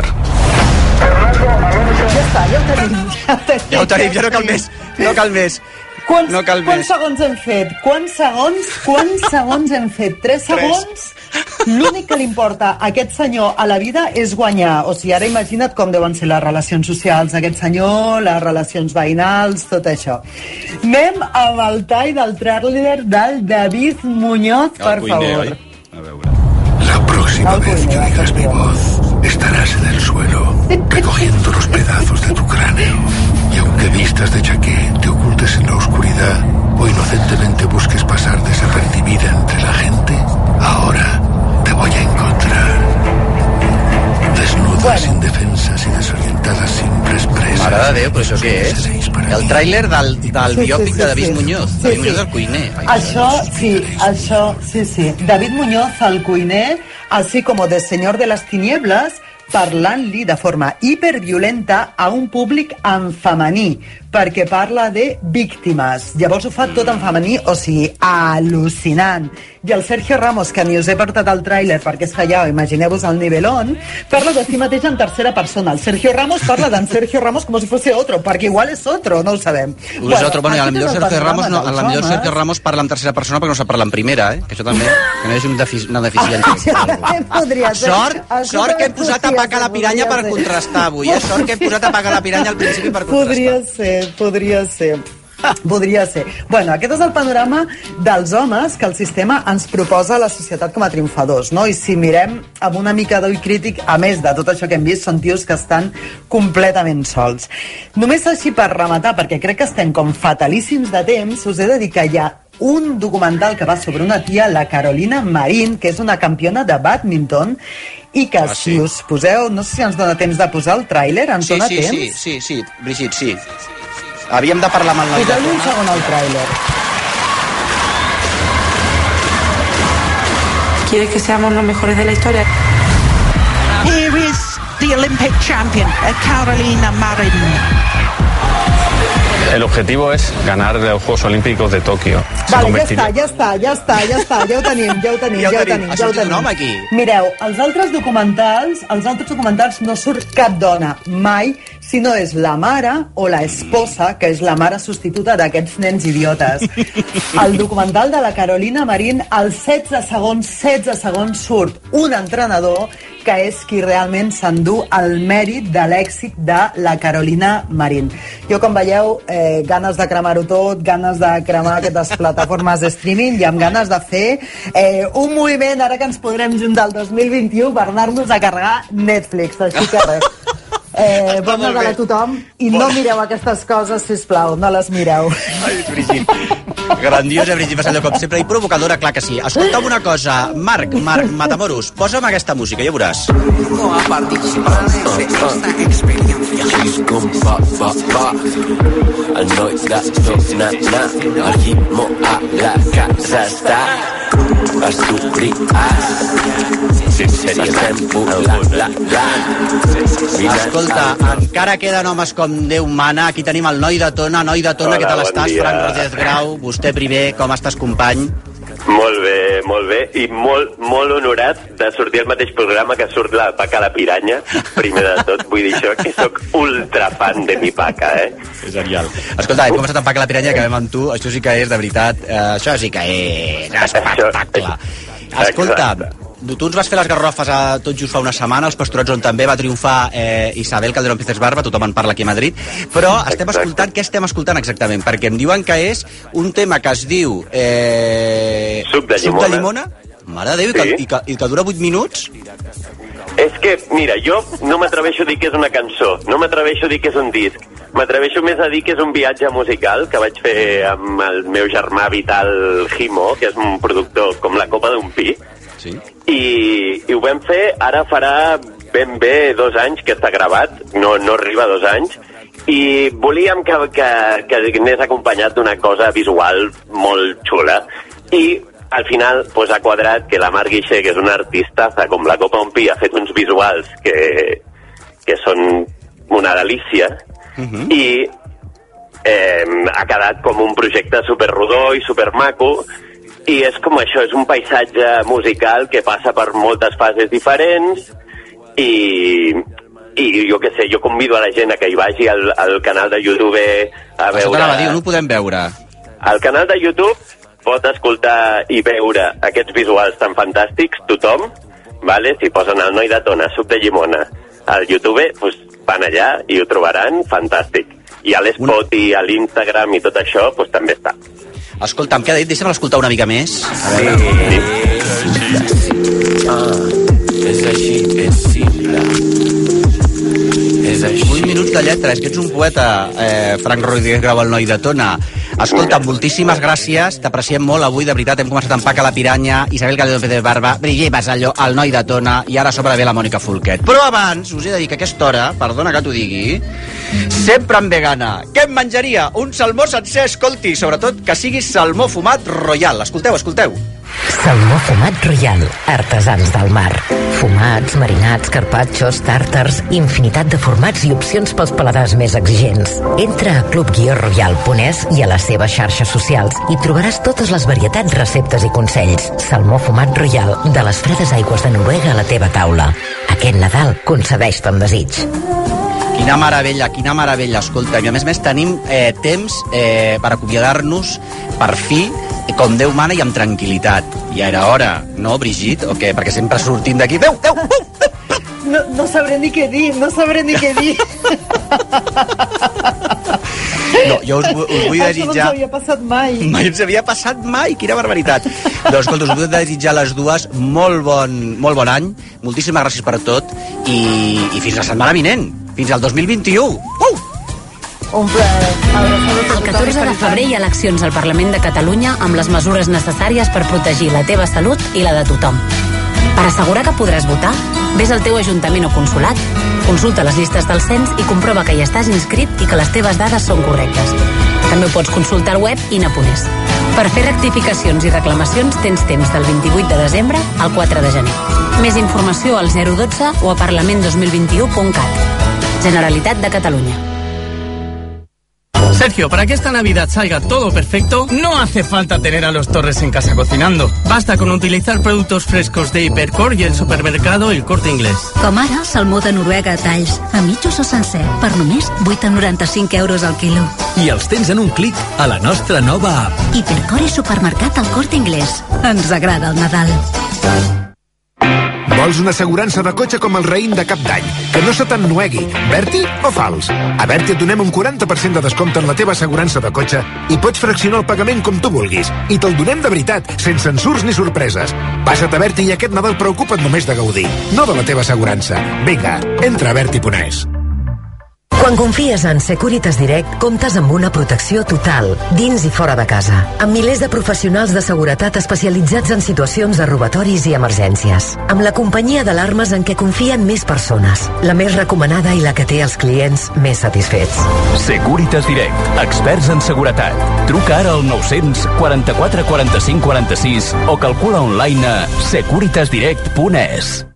Ja està, ja ho tenim. Ja ho tenim, Ja ho tenim, ja no cal més. No cal més. Quants, no cal quants més. segons hem fet? Quants segons? Quants segons hem fet? Tres segons? L'únic que li importa a aquest senyor a la vida és guanyar. O sigui, ara imagina't com deuen ser les relacions socials d'aquest senyor, les relacions veïnals, tot això. Anem amb el tall del tràiler del David Muñoz, per favor. La próxima vez que oigas mi voz, estarás en el suelo, recogiendo los pedazos de tu cráneo. Y aunque vistas de chaqué, te ocultes en la oscuridad o inocentemente busques pasar desapercibida entre la gente, ahora te voy a encontrar. Desnudas, bueno. indefensas y desorientadas, simples presas. Mare de Déu, però això què és? El tràiler del, del Sí, sí, biòpic sí, de David sí. Muñoz. Sí, David sí. Muñoz del cuiner. Ai, Això, sí, això, sí, sí. David Muñoz, el cuiner, así como de Señor de las Tinieblas, parlant-li de forma hiperviolenta a un públic en femení, perquè parla de víctimes. Llavors ho fa tot en femení, o sigui, al·lucinant. I el Sergio Ramos, que ni us he portat el tràiler perquè és que ja, imagineu-vos el nivelón, parla de si mateix en tercera persona. El Sergio Ramos parla d'en Sergio Ramos com si fosse otro, perquè igual és otro, no ho sabem. Bueno, otro, bueno, i a la aquí millor tens el Sergio Ramos, no, a panorama la millor dels Sergio homes. Ramos parla en tercera persona perquè no sap parlar en primera, eh? Que això també, que no és un defici, una deficiència. També podria ser. Sort, Això sort que també hem posat a podria pagar ser, la piranya per podria ser. contrastar avui, eh? Sort que hem posat a pagar la piranya al principi per contrastar. Podria ser, podria ser. Podria ser. Bueno, aquest és el panorama dels homes que el sistema ens proposa a la societat com a triomfadors, no? I si mirem amb una mica d'ull crític, a més de tot això que hem vist, són tios que estan completament sols. Només així per rematar, perquè crec que estem com fatalíssims de temps, us he de dir que hi ha un documental que va sobre una tia, la Carolina Marín, que és una campiona de bàdminton, i que ah, sí. si us poseu, no sé si ens dona temps de posar el tràiler, ens Sí, dona sí, temps? sí, sí, sí, Brigitte, sí. Havíem de parlar amb el noi de Poseu-li un segon al tràiler. quiere que seamos los mejores de la historia. Here is the Olympic champion, Carolina Marin. El objetivo es ganar los Juegos Olímpicos de Tòquio. Vale, ja està, ja està, ja està, ja està, ja ho tenim, ja ho tenim, ja ho tenim, ja ho tenim. Un home aquí. Mireu, els altres documentals, els altres documentals no surt cap dona, mai, si no és la mare o la esposa, que és la mare substituta d'aquests nens idiotes. El documental de la Carolina Marín, als setze segons, setze segons surt un entrenador que és qui realment s'endú el mèrit de l'èxit de la Carolina Marín. Jo, com veieu, eh, ganes de cremar-ho tot, ganes de cremar aquestes plataformes de streaming i amb ganes de fer eh, un moviment, ara que ens podrem juntar el dos mil vint-i-u, per anar-nos a carregar Netflix, així que res. Eh, bon Nadal a tothom i no mireu aquestes coses, sisplau, no les mireu. Ai, Brigitte. Grandiosa, Brigitte Vassallo, com sempre, i provocadora, clar que sí. Escolta'm una cosa, Marc, Marc Matamoros, posa'm aquesta música, ja veuràs. No a participar en esta experiencia. Com va, va, va, el noi de tornar, el ritmo a la casa està, estudiat, estem volant, la, la. Escolta, encara queden homes com Déu mana. Aquí tenim el noi de Tona. Noi de Tona, Hola, què tal bon estàs? dia. Frank Rodríguez Grau, vostè primer, com estàs, company? Molt bé, molt bé, i molt, molt honorat de sortir al mateix programa que surt la Paca la Piranya, primer de tot. Vull dir això, que sóc ultra fan de mi Paca, eh? És genial. Escolta, hem començat amb Paca la Piranya, que acabem amb tu. Això sí que és, de veritat, eh, això sí que és espectacle. Escolta, tu ens vas fer les garrofes a, tot just fa una setmana, els Pastorets, on també va triomfar eh, Isabel Calderón Pérez Barba, tothom en parla aquí a Madrid, però estem escoltant, què estem escoltant exactament? Perquè em diuen que és un tema que es diu eh, Suc de llimona. Suc de llimona? Mare de Déu, sí. i, que, i, que, i que dura vuit minuts? És que, mira, jo no m'atreveixo a dir que és una cançó, no m'atreveixo a dir que és un disc, m'atreveixo més a dir que és un viatge musical que vaig fer amb el meu germà Vital Gimo, que és un productor com la copa d'un pi, sí. I, i ho vam fer, ara farà ben bé dos anys que està gravat, no, no arriba a dos anys, i volíem que, que, que anés acompanyat d'una cosa visual molt xula, i al final pues, ha quadrat que la Mar Guixé, que és una artistaza com la copa d'un pi, ha fet uns visuals que, que són una delícia, uh-huh. i eh, ha quedat com un projecte superrodó i supermaco, i és com això, és un paisatge musical que passa per moltes fases diferents i, i jo què sé, jo convido a la gent a que hi vagi al, al canal de YouTube a veure... Això t'anava a dir, on ho podem veure? Al canal de YouTube pot escoltar i veure aquests visuals tan fantàstics, tothom, vale? Si posen el noi de Tona, suc de llimona, al YouTube, pues, van allà i ho trobaran fantàstic. I a l'Spot i a l'Instagram i tot això, pues, també està. Escolta'm, què ha dit? Deixa'm escoltar una mica més. A veure. Sí. Ah, és així, és simple. És així. Un minut de lletra, és que ets un poeta, eh, Frank Rodríguez Grau, el noi de Tona. Escolta, moltíssimes gràcies, t'apreciem molt avui, de veritat, hem començat amb Paca la Piranya, Isabel Calderón Pérez Barba, Brigitte Vassallo, el noi de Tona, i ara a sobre ve la Mònica Folquet. Però abans, us he de dir que a aquesta hora, perdona que t'ho digui, sempre em ve gana. Què em menjaria? Un salmó sencer, escolti, sobretot que sigui salmó fumat royal. Escolteu, escolteu. Salmó fumat royal, artesans del mar. Fumats, marinats, carpaccios, tàrtars, infinitat de formats i opcions pels paladars més exigents. Entra a club guió royal punt es i a les seves xarxes socials i trobaràs totes les varietats, receptes i consells. Salmó fumat royal, de les fredes aigües de Noruega a la teva taula. Aquest Nadal concedeix-te un desig. Quina meravella, quina meravella, escolta. I a més a més tenim eh, temps eh, per acomiadar-nos per fi, com Déu mana i amb tranquil·litat. Ja era hora, no, Brigitte? O què? Perquè sempre sortim d'aquí... Déu, Déu, Déu! No, no sabré ni què dir, no sabré ni què dir. No, jo us, us vull desitjar... Això no ens havia passat mai. Mai ens havia passat mai, quina barbaritat. Doncs, escolta, us vull desitjar a les dues molt bon, molt bon any, moltíssimes gràcies per tot, i, i fins la setmana vinent, fins al dos mil vint-i-u. Uh! Un plaer. El catorze de febrer hi ha eleccions al Parlament de Catalunya amb les mesures necessàries per protegir la teva salut i la de tothom. Per assegurar que podràs votar, vés al teu ajuntament o consolat, consulta les llistes del cens i comprova que hi estàs inscrit i que les teves dades són correctes. També ho pots consultar al web i ina punt es. Per fer rectificacions i reclamacions tens temps del vint-i-vuit de desembre al quatre de gener. Més informació al zero dotze o a parlament dos mil vint-i-u punt cat. Generalitat de Catalunya. Sergio, para que esta Navidad salga todo perfecto, no hace falta tener a los Torres en casa cocinando. Basta con utilizar productos frescos de Hipercor y el supermercado El Corte Inglés. Com ara, salmó de Noruega a talls, a mitjos o sencer, per només vuit coma noranta-cinc euros al quilo. I els tens en un clic a la nostra nova app. Hipercor i supermercat El Corte Inglés. Ens agrada el Nadal. Vols una assegurança de cotxe com el raïm de Cap d'Any? Que no se t'ennuegui. Berti o fals? A Berti et donem un quaranta per cent de descompte en la teva assegurança de cotxe i pots fraccionar el pagament com tu vulguis. I te'l donem de veritat, sense ensurts ni sorpreses. Passa't a Berti i aquest Nadal preocupa't només de gaudir, no de la teva assegurança. Vinga, entra a berti punt es. Quan confies en Securitas Direct, comptes amb una protecció total, dins i fora de casa, amb milers de professionals de seguretat especialitzats en situacions de robatoris i emergències, amb la companyia d'alarmes en què confien més persones, la més recomanada i la que té els clients més satisfets. Securitas Direct, experts en seguretat. Truca ara al nou-cents quaranta-quatre quaranta-cinc quaranta-sis o calcula online a securitas direct punt es.